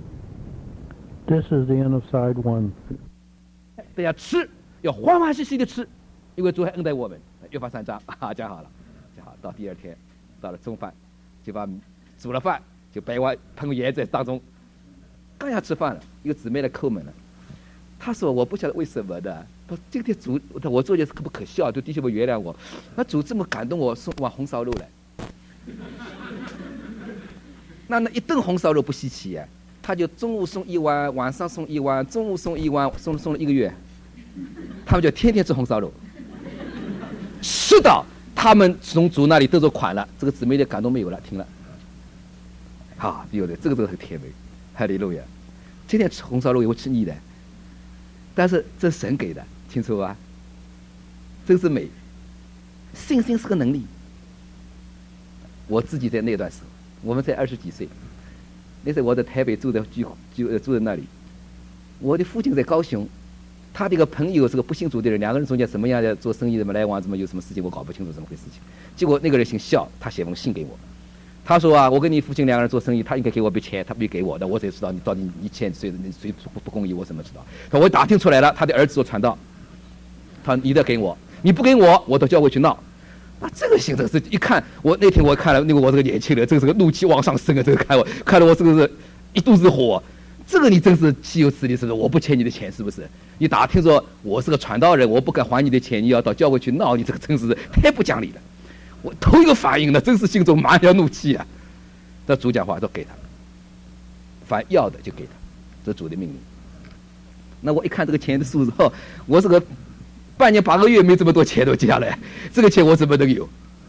This is the end of side 1. 大家吃，要欢欢喜喜的吃，因为主还恩待我们。约法3章讲好了，到第2天，到了中饭，就把煮了饭，就白碗喷盐在当中。刚要吃饭了，一个姊妹来叩门了。她说：“我不晓得为什么的，今天主我做件事可不可笑，就弟兄们原谅我。那主这么感动我，送碗红烧肉来。那一顿红烧肉不稀奇呀。”他就中午送1碗，晚上送1碗，中午送1碗，送了1个月，他们就天天吃红烧肉，吃到他们从主那里得着款了，这个姊妹的感动没有了，停了。好，有的这个很甜美，哈利路亚。天天吃红烧肉也会吃腻的，但是这是神给的，清楚吧？真是美。信心是个能力。我自己在那段时候，我们才20几岁。那时候我在台北住在那里，我的父亲在高雄，他这个朋友是个不信主的人，2个人中间什么样的做生意怎么来往，怎么有什么事情我搞不清楚怎么回事情。结果那个人姓肖，他写封信给我，他说啊，我跟你父亲2个人做生意，他应该给我笔钱，他没给我的，我才知道你到底你欠谁不公义，我怎么知道？他说我打听出来了，他的儿子做传道，他说你得给我，你不给我，我到教会去闹。这个行政是一看，那天我看了我这个年轻人，这个怒气往上升啊！这个看了我这个是一肚子火。这个你真是岂有此理，是不是？我不欠你的钱，是不是？你打听说我是个传道人，我不敢还你的钱，你要到教会去闹，你这个真是太不讲理了。我头一个反应呢，真是心中马上要怒气啊！这主讲话都给他，凡要的就给他，这主的命令。那我一看这个钱的数字后，我这个半年8个月没这么多钱都接下来，这个钱我怎么能有？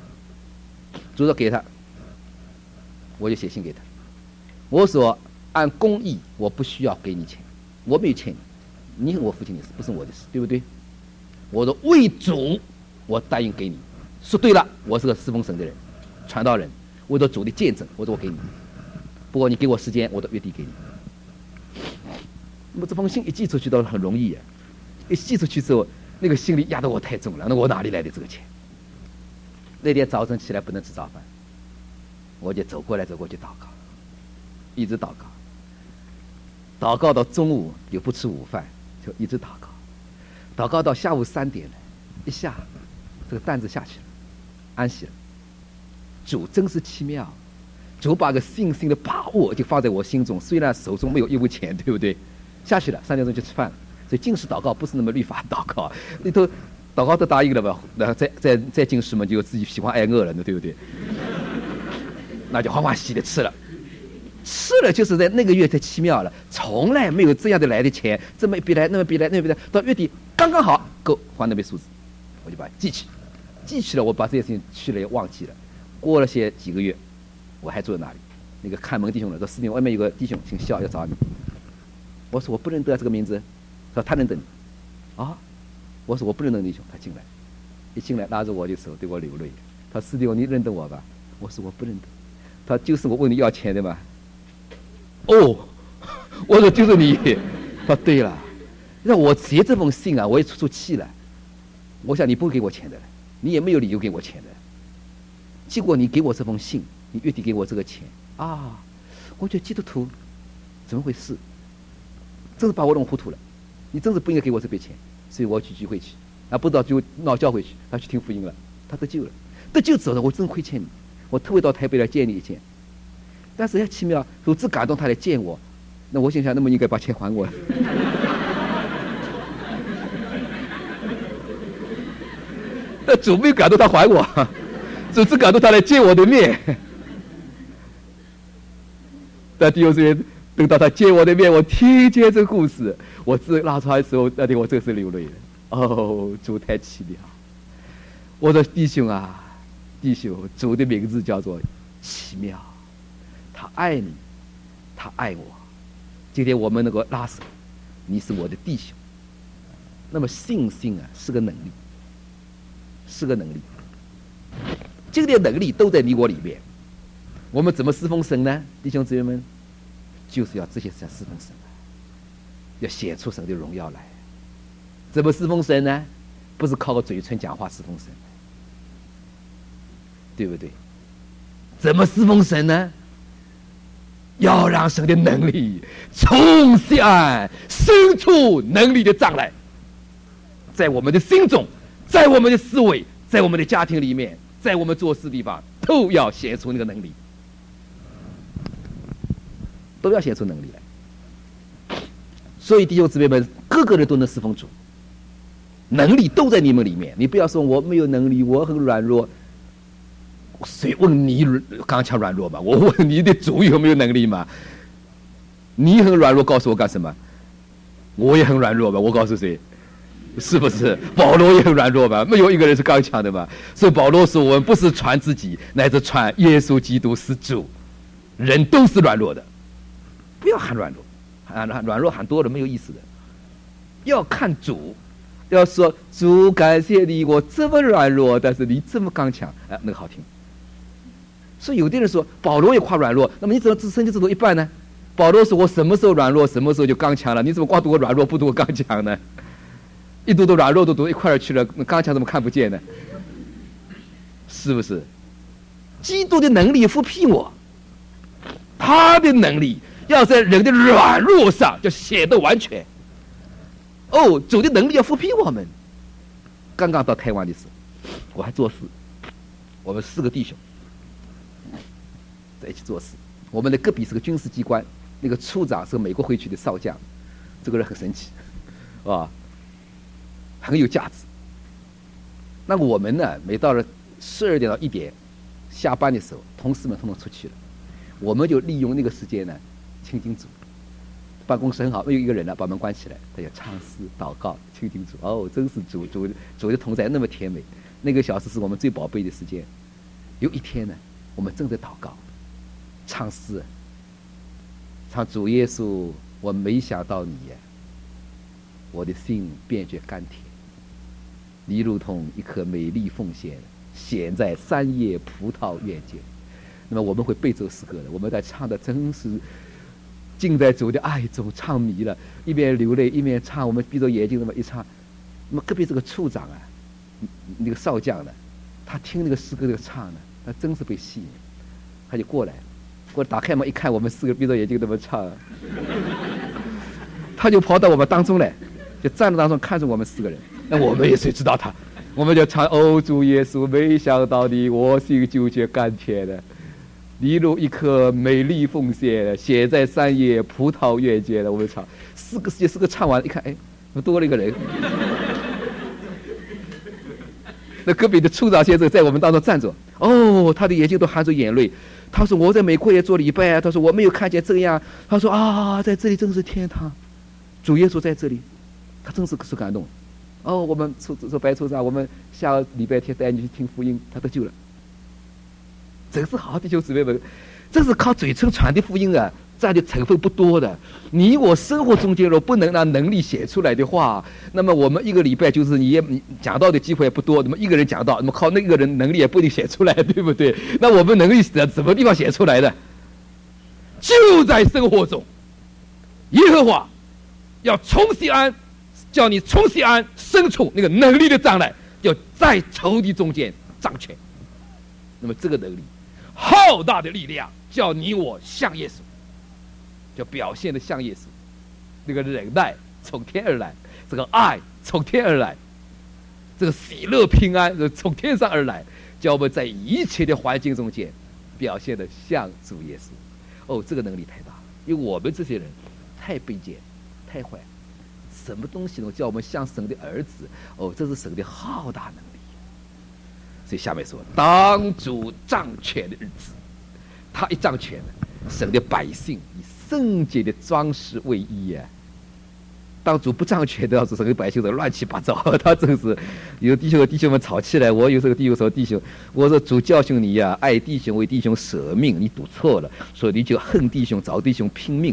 主说给他，我就写信给他，我说按公义我不需要给你钱，我没有欠你，你和我父亲的事不是我的事，对不对？我说为主我答应给你，说对了，我是个侍奉神的人，传道人，为了主的见证，我说我给你，不过你给我时间，我都月底给你。那么这封信一寄出去倒是很容易啊，一寄出去之后，那个心里压得我太重了，那我哪里来的这个钱？那天早晨起来不能吃早饭，我就走过来走过去祷告，一直祷告，祷告到中午就不吃午饭，就一直祷告，祷告到下午3点了，一下这个担子下去了，安息了。主真是奇妙，主把个信心的把握就放在我心中，虽然手中没有一分钱，对不对？下去了，3点钟就吃饭了。所以禁食祷告不是那么律法祷告，你都祷告都答应了吧？然后再禁食嘛，就自己喜欢挨饿了，对不对？那就欢欢喜喜的吃了，吃了就是在那个月才奇妙了，从来没有这样的来的钱，这么一笔来，那么一笔来，那么一笔来，到月底刚刚好够还那笔数字，我就把它记起了，我把这件事情去了也忘记了。过了几个月，我还坐在那里，那个看门弟兄呢，说4点外面有个弟兄姓肖要找你，我说我不认得这个名字。说他认得你，啊，我说我不认得你兄，他进来，一进来拉着我的手对我流泪。他师弟，你认得我吧？我说我不认得。他就是我问你要钱的嘛。哦，我说就是你。他说对了，让我写这封信啊，我也出气了。我想你不会给我钱的，你也没有理由给我钱的。结果你给我这封信，你月底给我这个钱啊，我觉得基督徒怎么回事？真是把我弄糊涂了。你真是不应该给我这笔钱，所以我去聚会去，啊，不知道就闹教会去，他去听福音了，他得救了，得救之后我真亏欠你，我特别到台北来见你一见，但是很奇妙，主只感动他来见我，那我心想，那么应该把钱还我。那主没有感动他还我，主只感动他来见我的面。但弟兄姊妹，等到他见我的面，我听见这个故事，我自拉出来的时候，那天我真是流泪了。哦，主太奇妙！我的弟兄啊，弟兄，主的名字叫做奇妙，他爱你，他爱我。今天我们能够拉手，你是我的弟兄。那么信心啊，是个能力，是个能力。这些能力都在你我里面。我们怎么侍奉神呢？弟兄姊妹们，就是要这些事侍奉神，要显出神的荣耀来。怎么侍奉神呢？不是靠个嘴唇讲话侍奉神，对不对？怎么侍奉神呢？要让神的能力从下生出能力的障碍，在我们的心中，在我们的思维，在我们的家庭里面，在我们做事地方，都要显出那个能力，都要显出能力来。所以弟兄姊妹们，个个人都能侍奉主，能力都在你们里面。你不要说我没有能力，我很软弱。谁问你刚强软弱嘛？我问你的主有没有能力嘛？你很软弱，告诉我干什么？我也很软弱吧？我告诉谁？是不是？保罗也很软弱吧？没有一个人是刚强的吧？所以保罗说，我们不是传自己，乃是传耶稣基督是主。人都是软弱的，不要喊软弱，软弱喊多了没有意思的。要看主，要说主感谢你，我这么软弱，但是你这么刚强，哎，那个好听。所以有的人说保罗也夸软弱，那么你怎么只圣经只读一半呢？保罗说我什么时候软弱，什么时候就刚强了？你怎么光读个软弱不读个刚强呢？一读软弱都读一块儿去了，那刚强怎么看不见呢？是不是？基督的能力复辟我，他的能力要在人的软弱上就显得完全。哦，主的能力要复辟我们。刚刚到台湾的时候，我还做事，我们4个弟兄在一起做事。我们的隔壁是个军事机关，那个处长是个美国回去的少将，这个人很神奇，啊，很有价值。那我们呢，每到了12点到1点下班的时候，同事们统统出去了，我们就利用那个时间呢，亲近主。办公室很好，没有一个人了，把门关起来，大家唱诗、祷告、亲近主。哦，真是主的同在那么甜美。那个小时是我们最宝贝的时间。 有一天呢，我们正在祷告，唱诗，唱主耶稣，我没想到你呀，我的心便觉甘甜。你如同一颗美丽奉献，显在山野葡萄园间。那么我们会背这首诗歌的，我们在唱的真是浸在主的爱中，唱迷了，一边流泪一边唱。我们闭着眼睛那么一唱，那么隔壁这个处长啊，那个少将呢，他听那个诗歌这个唱呢，他真是被吸引，他就过来打开门一看，我们四个闭着眼睛那么唱，他就跑到我们当中来，就站在当中看着我们四个人。那我们也谁知道他，我们就唱哦，主耶稣，没想到你，我心就觉甘甜的。你如一颗美丽奉献，写在山野葡萄园间的。我们唱四个唱完，一看，哎，多了一个人。那隔壁的处长先生在我们当中站着，哦，他的眼睛都含着眼泪。他说我在美国也做礼拜，他说我没有看见这样。他说啊，在这里真是天堂，主耶稣在这里，他真是感动。哦，我们说白处长，我们下个礼拜天带你去听福音，他得救了。真是好弟兄姊妹们，这是靠嘴唇传的福音啊，占的成分不多的。你我生活中间若不能让能力写出来的话，那么我们一个礼拜就是你讲到的机会也不多。那么一个人讲到，那么靠那个人能力也不一定写出来，对不对？那我们能力什么地方写出来的？就在生活中，耶和华要从西安，叫你从西安生出那个能力的障碍，就在仇敌中间掌权。那么这个能力浩大的力量，叫你我像耶稣，就表现的像耶稣。那个忍耐从天而来，这个爱从天而来，这个喜乐平安从天上而来，叫我们在一切的环境中间表现的像主耶稣。哦，这个能力太大了，因为我们这些人太卑贱太坏，什么东西能叫我们像神的儿子？哦，这是神的浩大能力。所以下面说，当主掌权的日子，他一掌权，神的百姓以圣洁的装饰为衣啊。当主不掌权的，神的百姓都乱七八糟。他真是有弟兄和弟兄们吵起来，我有这个弟兄说，弟兄，我说主教训你呀，爱弟兄为弟兄舍命，你读错了，所以你就恨弟兄找弟兄拼命。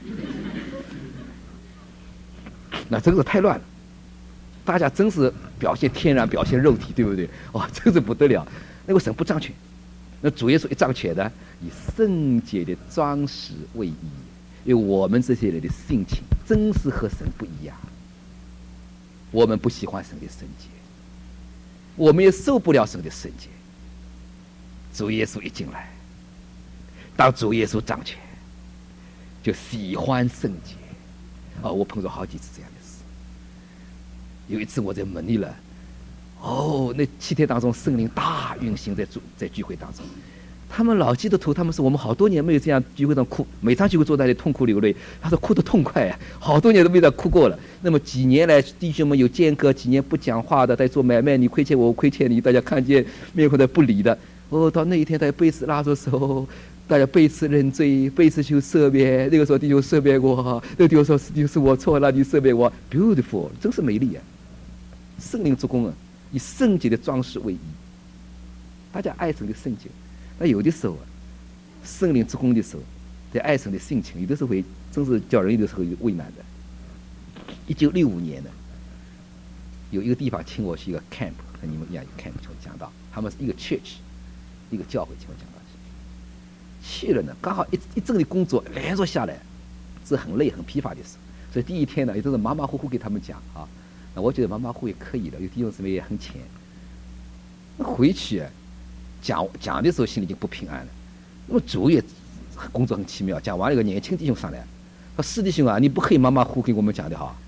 那真是太乱了。大家真是表现天然，表现肉体，对不对？哦，真是不得了。那个神不掌权，那主耶稣一掌权呢，以圣洁的装饰为衣。因为我们这些人的性情真是和神不一样，我们不喜欢神的圣洁，我们也受不了神的圣洁。主耶稣一进来，当主耶稣掌权，就喜欢圣洁。哦，我碰到好几次这样的事。有一次我在门里了，哦，那7天当中圣灵大运行在聚会当中，他们老基督徒，他们说我们好多年没有这样聚会上哭，每场聚会坐在那里痛哭流泪，他说哭得痛快啊，好多年都没再哭过了。那么几年来弟兄们有间隔，几年不讲话的，在做买卖，你亏欠我，我亏欠你，大家看见面孔在不理的。哦，到那一天大家彼此拉着手，大家彼此认罪，彼此求赦免。那个时候弟兄赦免我，那个弟兄说是我错了，你赦免我。Beautiful， 真是美丽啊！圣灵做工啊，以圣洁的装饰为衣。大家爱神的圣洁，那有的时候啊，圣灵做工的时候，在爱神的性情，有的时候会真是叫人有的时候为难的。1965年呢，有一个地方请我去一个 camp， 和你们一样有 camp 讲到，他们是一个 church， 一个教会请我讲到去了呢，刚好一整的工作连着下来，是很累很疲乏的事，所以第一天呢，也都是马马虎虎给他们讲啊。那我觉得马马虎也可以了，有弟兄姊妹也很浅。那回去讲的时候心里已经不平安了。那么主也工作很奇妙，讲完了，一个年轻弟兄上来，说：“是弟兄啊，你不可以马马虎虎给我们讲的哈。”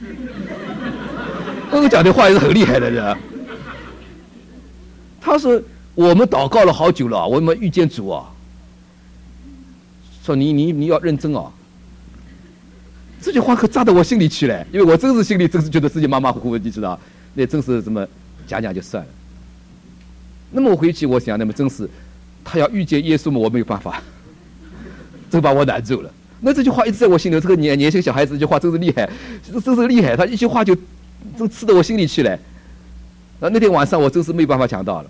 那个讲的话也是很厉害的人。他说：“我们祷告了好久了，我们遇见主啊。说你要认真啊。”这句话可扎到我心里去了，因为我真是心里真是觉得自己马马虎虎，你知道，那真是怎么讲就算了。那么我回去我想，那么真是他要遇见耶稣嘛，我没有办法，真把我难住了。那这句话一直在我心里，这个年轻小孩子这句话真是厉害，真是厉害，他一句话就真刺到我心里去了。那天晚上我真是没有办法讲到了。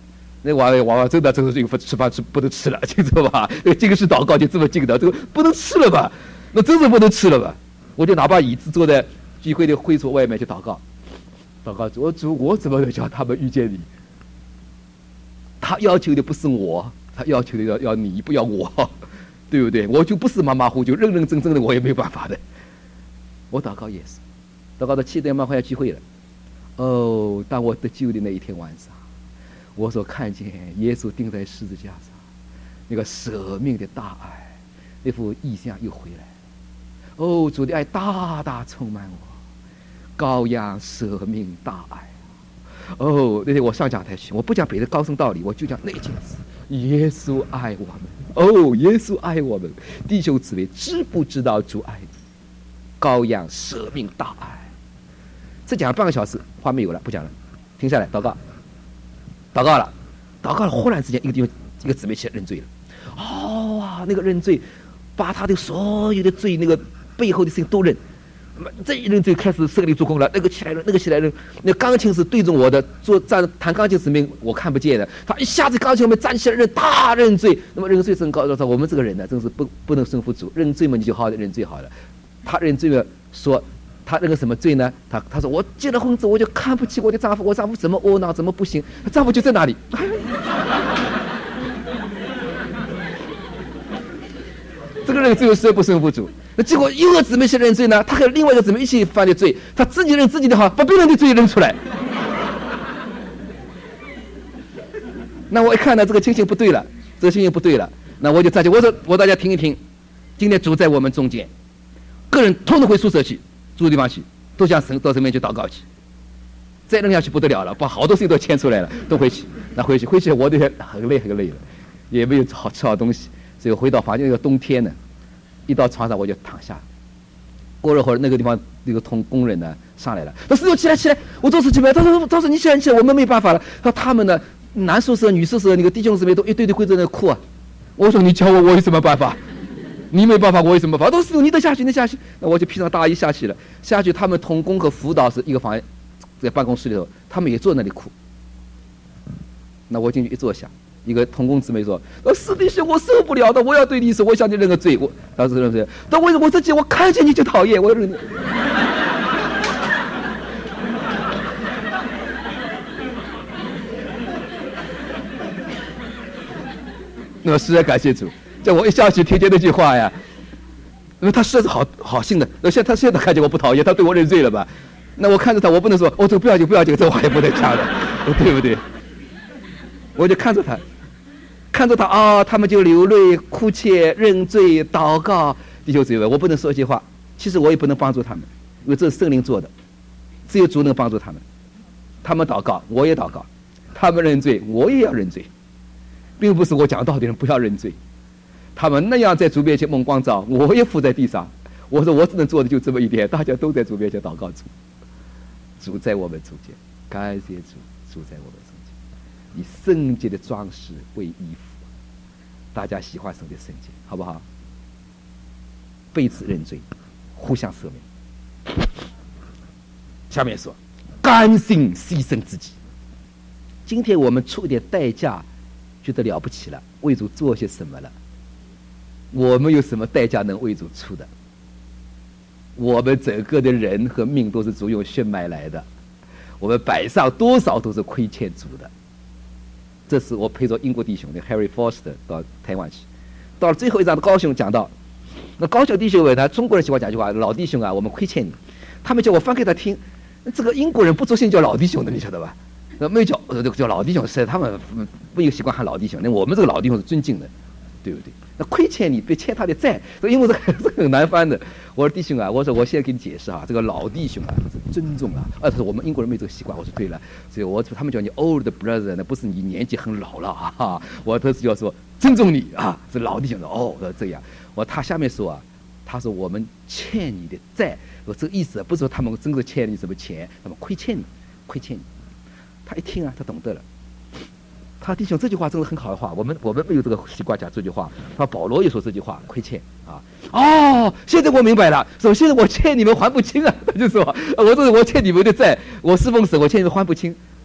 那娃真的这个吃饭不能吃了，清楚吧？这个是祷告就这么近的，这个不能吃了吧？那真是不能吃了吧？我就拿把椅子坐在聚会的会所外面去祷告，主，我怎么能叫他们遇见你？他要求的不是我，他要求的要你，不要我，对不对？我就不是马马虎虎，认认真真的，我也没有办法的。我祷告也是，祷告到7点半快要聚会了。哦，当我得救的那一天晚上，我所看见耶稣钉在十字架上那个舍命的大爱，那幅意象又回来。哦，主的爱大大充满我，羔羊舍命大爱。哦，那天我上讲台去，我不讲别的高深道理，我就讲那件事：耶稣爱我们。哦，耶稣爱我们，弟兄姊妹，知不知道主爱你？羔羊舍命大爱。这讲了半个小时，话没有了，不讲了，停下来祷告。祷告了，忽然之间一个姊妹起来认罪了。哦啊，那个认罪，把他的所有的罪，那个背后的事情都认。这一认罪开始设立做工了，那个起来了，那个起来了。那钢琴是对着我的，弹钢琴姊妹我看不见的，他一下子钢琴我们站起来大认罪。那么认罪真告诉他，我们这个人呢，真是不能胜负主。认罪嘛，你就好好的认罪好了。他认罪了，说他那个什么罪呢？他说我结了婚之后我就看不起我的丈夫，我丈夫怎么窝囊，怎么不行？他丈夫就在那里。这个人罪是不胜负主。那结果一个姊妹去认罪呢，他和另外一个姊妹一起犯的罪，他自己认自己的好，把别人的罪认出来。那我一看呢，这个情形不对了，那我就站起，我说我大家听一听，今天主在我们中间，个人统统回宿舍去，住的地方去，都向神到神面前祷告去。再扔下去不得了了，把好多事情都牵出来了，都回去。那回去我那天很累了，也没有好吃好东西，所以回到房间，那个冬天呢，一到床上我就躺下。过了会儿，那个地方那个工人呢上来了，他说：“起来！”我做事情没有。他说：“你起来，我们没办法了。”他们呢，男宿舍、女宿舍那个弟兄姊妹都一堆堆跪在那哭啊。我说：“你教我有什么办法？你没办法，我有什么办法？都是你得下去。”那我就披上大衣下去了。下去，他们同工和辅导是一个房，在办公室里头，他们也坐那里哭。那我进去一坐下。一个同工姊妹说：“是弟兄，我受不了的，我要对你说，我向你认个罪。”我当时认罪，但为什么我自己我看见你就讨厌？我认。那么实在感谢主，叫我一下去听见那句话呀，因为他实在是好心的。他现在看见我不讨厌，他对我认罪了吧？那我看着他，我不能说这个不要紧，这话也不能讲的，对不对？我就看着他啊，他们就流泪、哭泣、认罪、祷告。弟兄姊妹，我不能说一些话，其实我也不能帮助他们，因为这是圣灵做的，只有主能帮助他们。他们祷告，我也祷告；他们认罪，我也要认罪，并不是我讲道的人不要认罪。他们那样在主面前蒙光照，我也伏在地上。我说我只能做的就这么一点，大家都在主面前祷告主在我们中间，感谢主在我们中间。以圣洁的装饰为衣服，大家喜欢神的圣洁，好不好？彼此认罪，互相赦免。下面说，甘心牺牲自己。今天我们出一点代价，觉得了不起了，为主做些什么了？我们有什么代价能为主出的？我们整个的人和命都是主用血买来的，我们摆上多少都是亏欠主的。这是我陪着英国弟兄的 Harry Foster 到台湾去，到了最后一章的高雄讲到，那高雄弟兄问他，中国人喜欢讲句话，老弟兄啊，我们亏欠你。他们叫我翻给他听，这个英国人不做信叫老弟兄的，你晓得吧？那没叫老弟兄，是他们不有习惯喊老弟兄，那我们这个老弟兄是尊敬的，对不对？那亏欠你，别欠他的债，这英文是很难翻的。我说弟兄啊，我说我现在给你解释啊，这个老弟兄啊是尊重啊。他说我们英国人没这个习惯。我说对了，所以他们叫你 old brother， 那不是你年纪很老了啊。我这是要说尊重你啊，是老弟兄的哦，这样。他下面说啊，他说我们欠你的债，我这个意思不是说他们真的欠你什么钱，他们亏欠你。他一听啊，他懂得了。他弟兄这句话真的很好的话，我们没有这个习惯讲这句话。他保罗也说这句话，亏欠啊。哦，现在我明白了，说现在我欠你们还不清啊。他就说，我欠你们的债，我侍奉神，我欠你们还不清。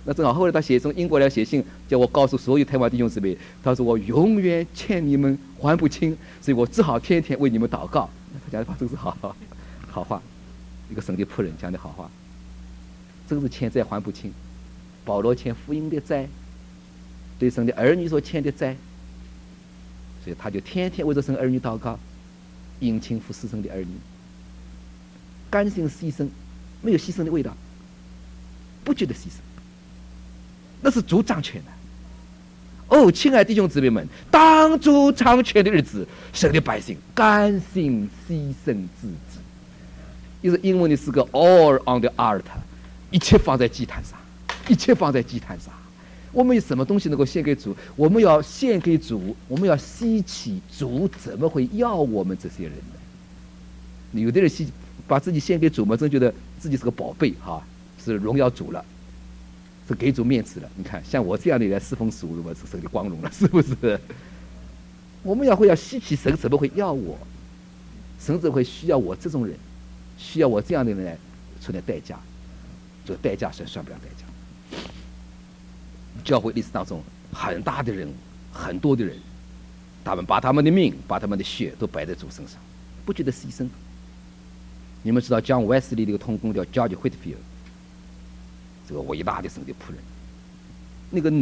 那正好后来他从英国来写信，叫我告诉所有台湾弟兄姊妹，他说我永远欠你们还不清，所以我只好天天为你们祷告。他讲的话真是好话，一个神的仆人讲的好话，真是欠债还不清。保罗欠福音的债，对神的儿女所欠的债，所以他就天天为着神儿女祷告，殷勤服侍神的儿女，甘心牺牲，没有牺牲的味道，不觉得牺牲，那是主掌权的。哦，亲爱的弟兄姊妹们，当主掌权的日子，神的百姓甘心牺牲自己。也是英文的是个 all on the altar， 一切放在祭坛上，一切放在祭坛上。我们有什么东西能够献给主？我们要献给主，我们要稀奇主怎么会要我们这些人呢？有的人把自己献给主嘛，真觉得自己是个宝贝哈，是荣耀主了，是给主面子了。你看，像我这样的来侍奉主，我是神的光荣了，是不是？我们要稀奇神怎么会要我？神怎么会需要我这种人？需要我这样的人来出点代价，这个代价算不了代价。教会历史当中很大的人物，很多的人，他们把他们的命、把他们的血都摆在主身上，不觉得牺牲。你们知道John Wesley的一个同工叫 George Whitefield， 这个伟大的神的仆人，那个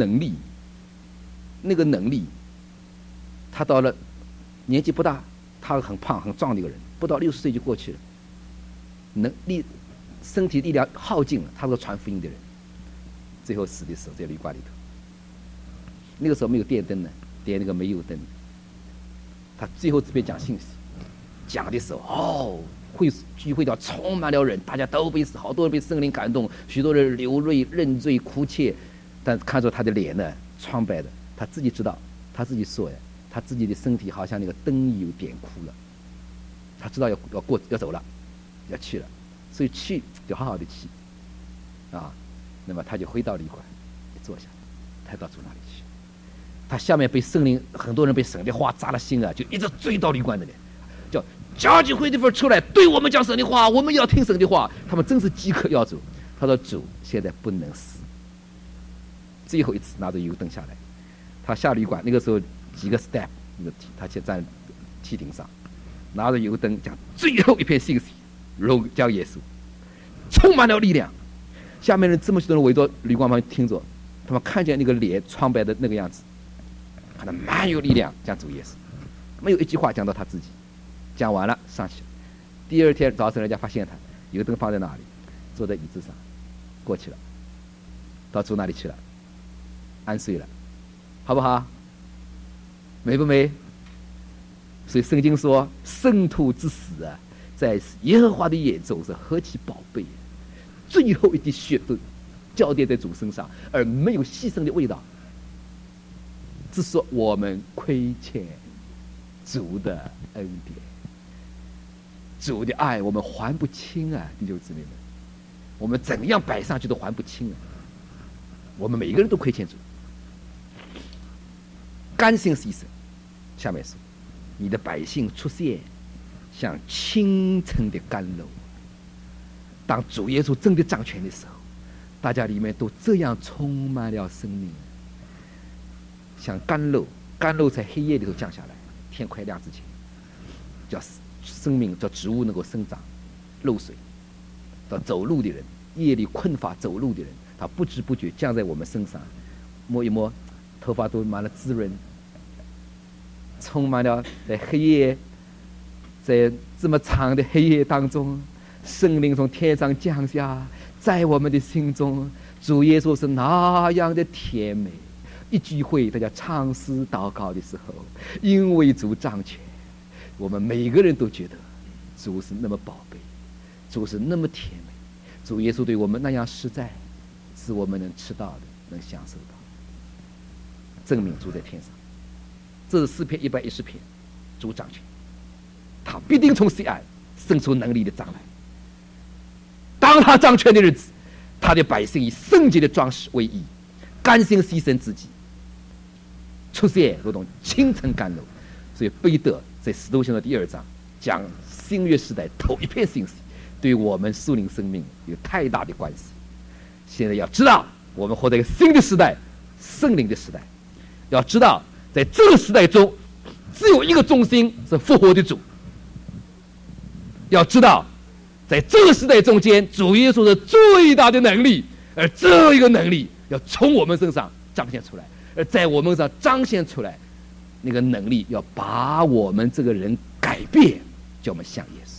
能力，他到了年纪不大，他很胖很壮的一个人，不到60岁就过去了。身体力量耗尽了，他是个传福音的人，最后死的时候在旅馆里头。那个时候没有电灯呢，点那个煤油灯。他最后这边讲信息，讲的时候聚会到充满了人，大家都好多人被圣灵感动，许多人流泪认罪哭切，但看着他的脸呢苍白的，他自己知道，他自己说呀，他自己的身体好像那个灯油点枯了，他知道要走了。要去了，所以去就好好的去，那么他就回到旅馆，坐下，他到主那里去。他下面被圣灵，很多人被神的话扎了心啊，就一直追到旅馆那里，叫家聚会的份出来，对我们讲神的话，我们要听神的话。他们真是饥渴要走。他说主现在不能死。最后一次拿着油灯下来，他下旅馆那个时候几个 step， 他先站梯顶上，拿着油灯讲最后一篇信息。讲耶稣，充满了力量。下面人这么多人围着旅馆旁听着，他们看见那个脸苍白的那个样子，看他蛮有力量，讲主耶稣，没有一句话讲到他自己。讲完了上去了。第二天早晨，人家发现他油灯放在那里，坐在椅子上，过去了，到主那里去了，安睡了，好不好？美不美？所以圣经说，圣徒之死啊，在耶和华的眼中是何其宝贝，最后一滴血都浇奠在主身上，而没有牺牲的味道。只说我们亏欠主的恩典，主的爱我们还不清啊，弟兄姊妹们，我们怎样摆上去都还不清啊。我们每个人都亏欠主，甘心牺牲。下面说，你的百姓出现像清晨的甘露。当主耶稣真的掌权的时候，大家里面都这样充满了生命，像甘露。甘露在黑夜里头降下来，天快亮之前，叫生命，叫植物能够生长漏水。到走路的人，夜里困乏走路的人，他不知不觉降在我们身上，摸一摸，头发都满了滋润，充满了在黑夜，在这么长的黑夜当中，圣灵从天上降下，在我们的心中，主耶稣是那样的甜美。一聚会大家唱诗祷告的时候，因为主掌权，我们每个人都觉得主是那么宝贝，主是那么甜美，主耶稣对我们那样实在，是我们能吃到的，能享受到，证明主在天上。这是诗篇110篇，主掌权，他必定从西安生出能力的杖来。当他掌权的日子，他的百姓以圣洁的装饰为义，甘心牺牲自己，出现如同清晨甘露。所以彼得在使徒行传第2章讲新约时代头一篇信息，对我们属灵生命有太大的关系。现在要知道我们活在一个新的时代，圣灵的时代。要知道，在这个时代中，只有一个中心是复活的主。要知道，在这个时代中间，主耶稣是最大的能力，而这一个能力要从我们身上彰显出来，而在我们身上彰显出来，那个能力要把我们这个人改变，叫我们像耶稣。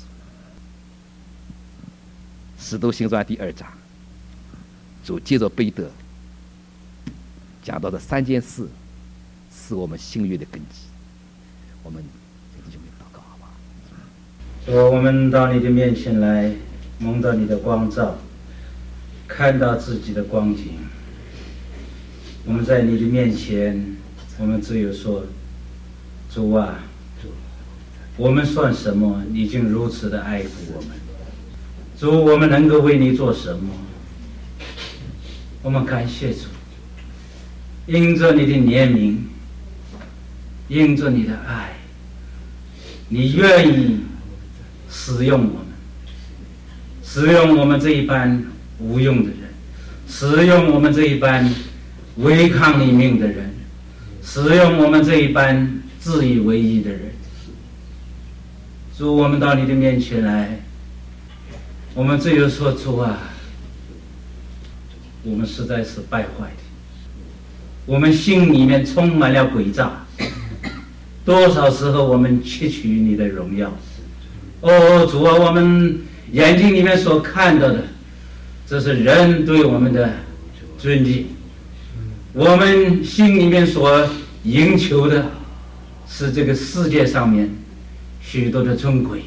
使徒行传第2章，主借着彼得讲到的3件事，是我们新约的根基。我们弟兄们祷告好不好？ 主，我们到你的面前来，蒙到你的光照，看到自己的光景。我们在你的面前，我们只有说：主啊，我们算什么？你已经如此的爱护我们。主，我们能够为你做什么？我们感谢主，因着你的怜悯，因着你的爱，你愿意使用我们，使用我们这一般无用的人，使用我们这一般违抗你命的人，使用我们这一般自以为意的人。主，我们到你的面前来，我们只有说：主啊，我们实在是败坏的，我们心里面充满了诡诈，多少时候我们窃取你的荣耀。哦，主啊，我们眼睛里面所看到的，这是人对我们的尊敬，我们心里面所迎求的是这个世界上面许多的尊贵。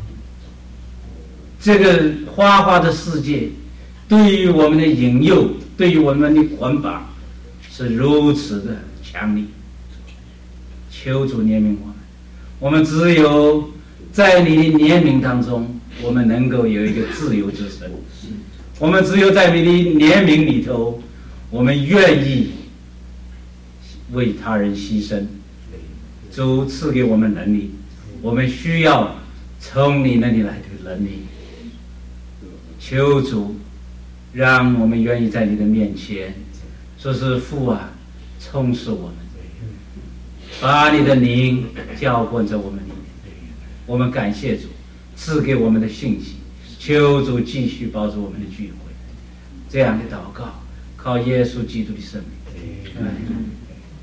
这个花花的世界对于我们的引诱，对于我们的捆绑是如此的强力。求主怜悯我们，我们只有在你的怜悯当中，我们能够有一个自由之身。我们只有在你的怜悯里头，我们愿意为他人牺牲。主赐给我们能力，我们需要从你那里来的能力。求主让我们愿意在你的面前说：是父啊，充实我们，把你的灵浇灌在我们里面。我们感谢主赐给我们的信息，求主继续保守我们的聚会。这样的祷告靠耶稣基督的圣名。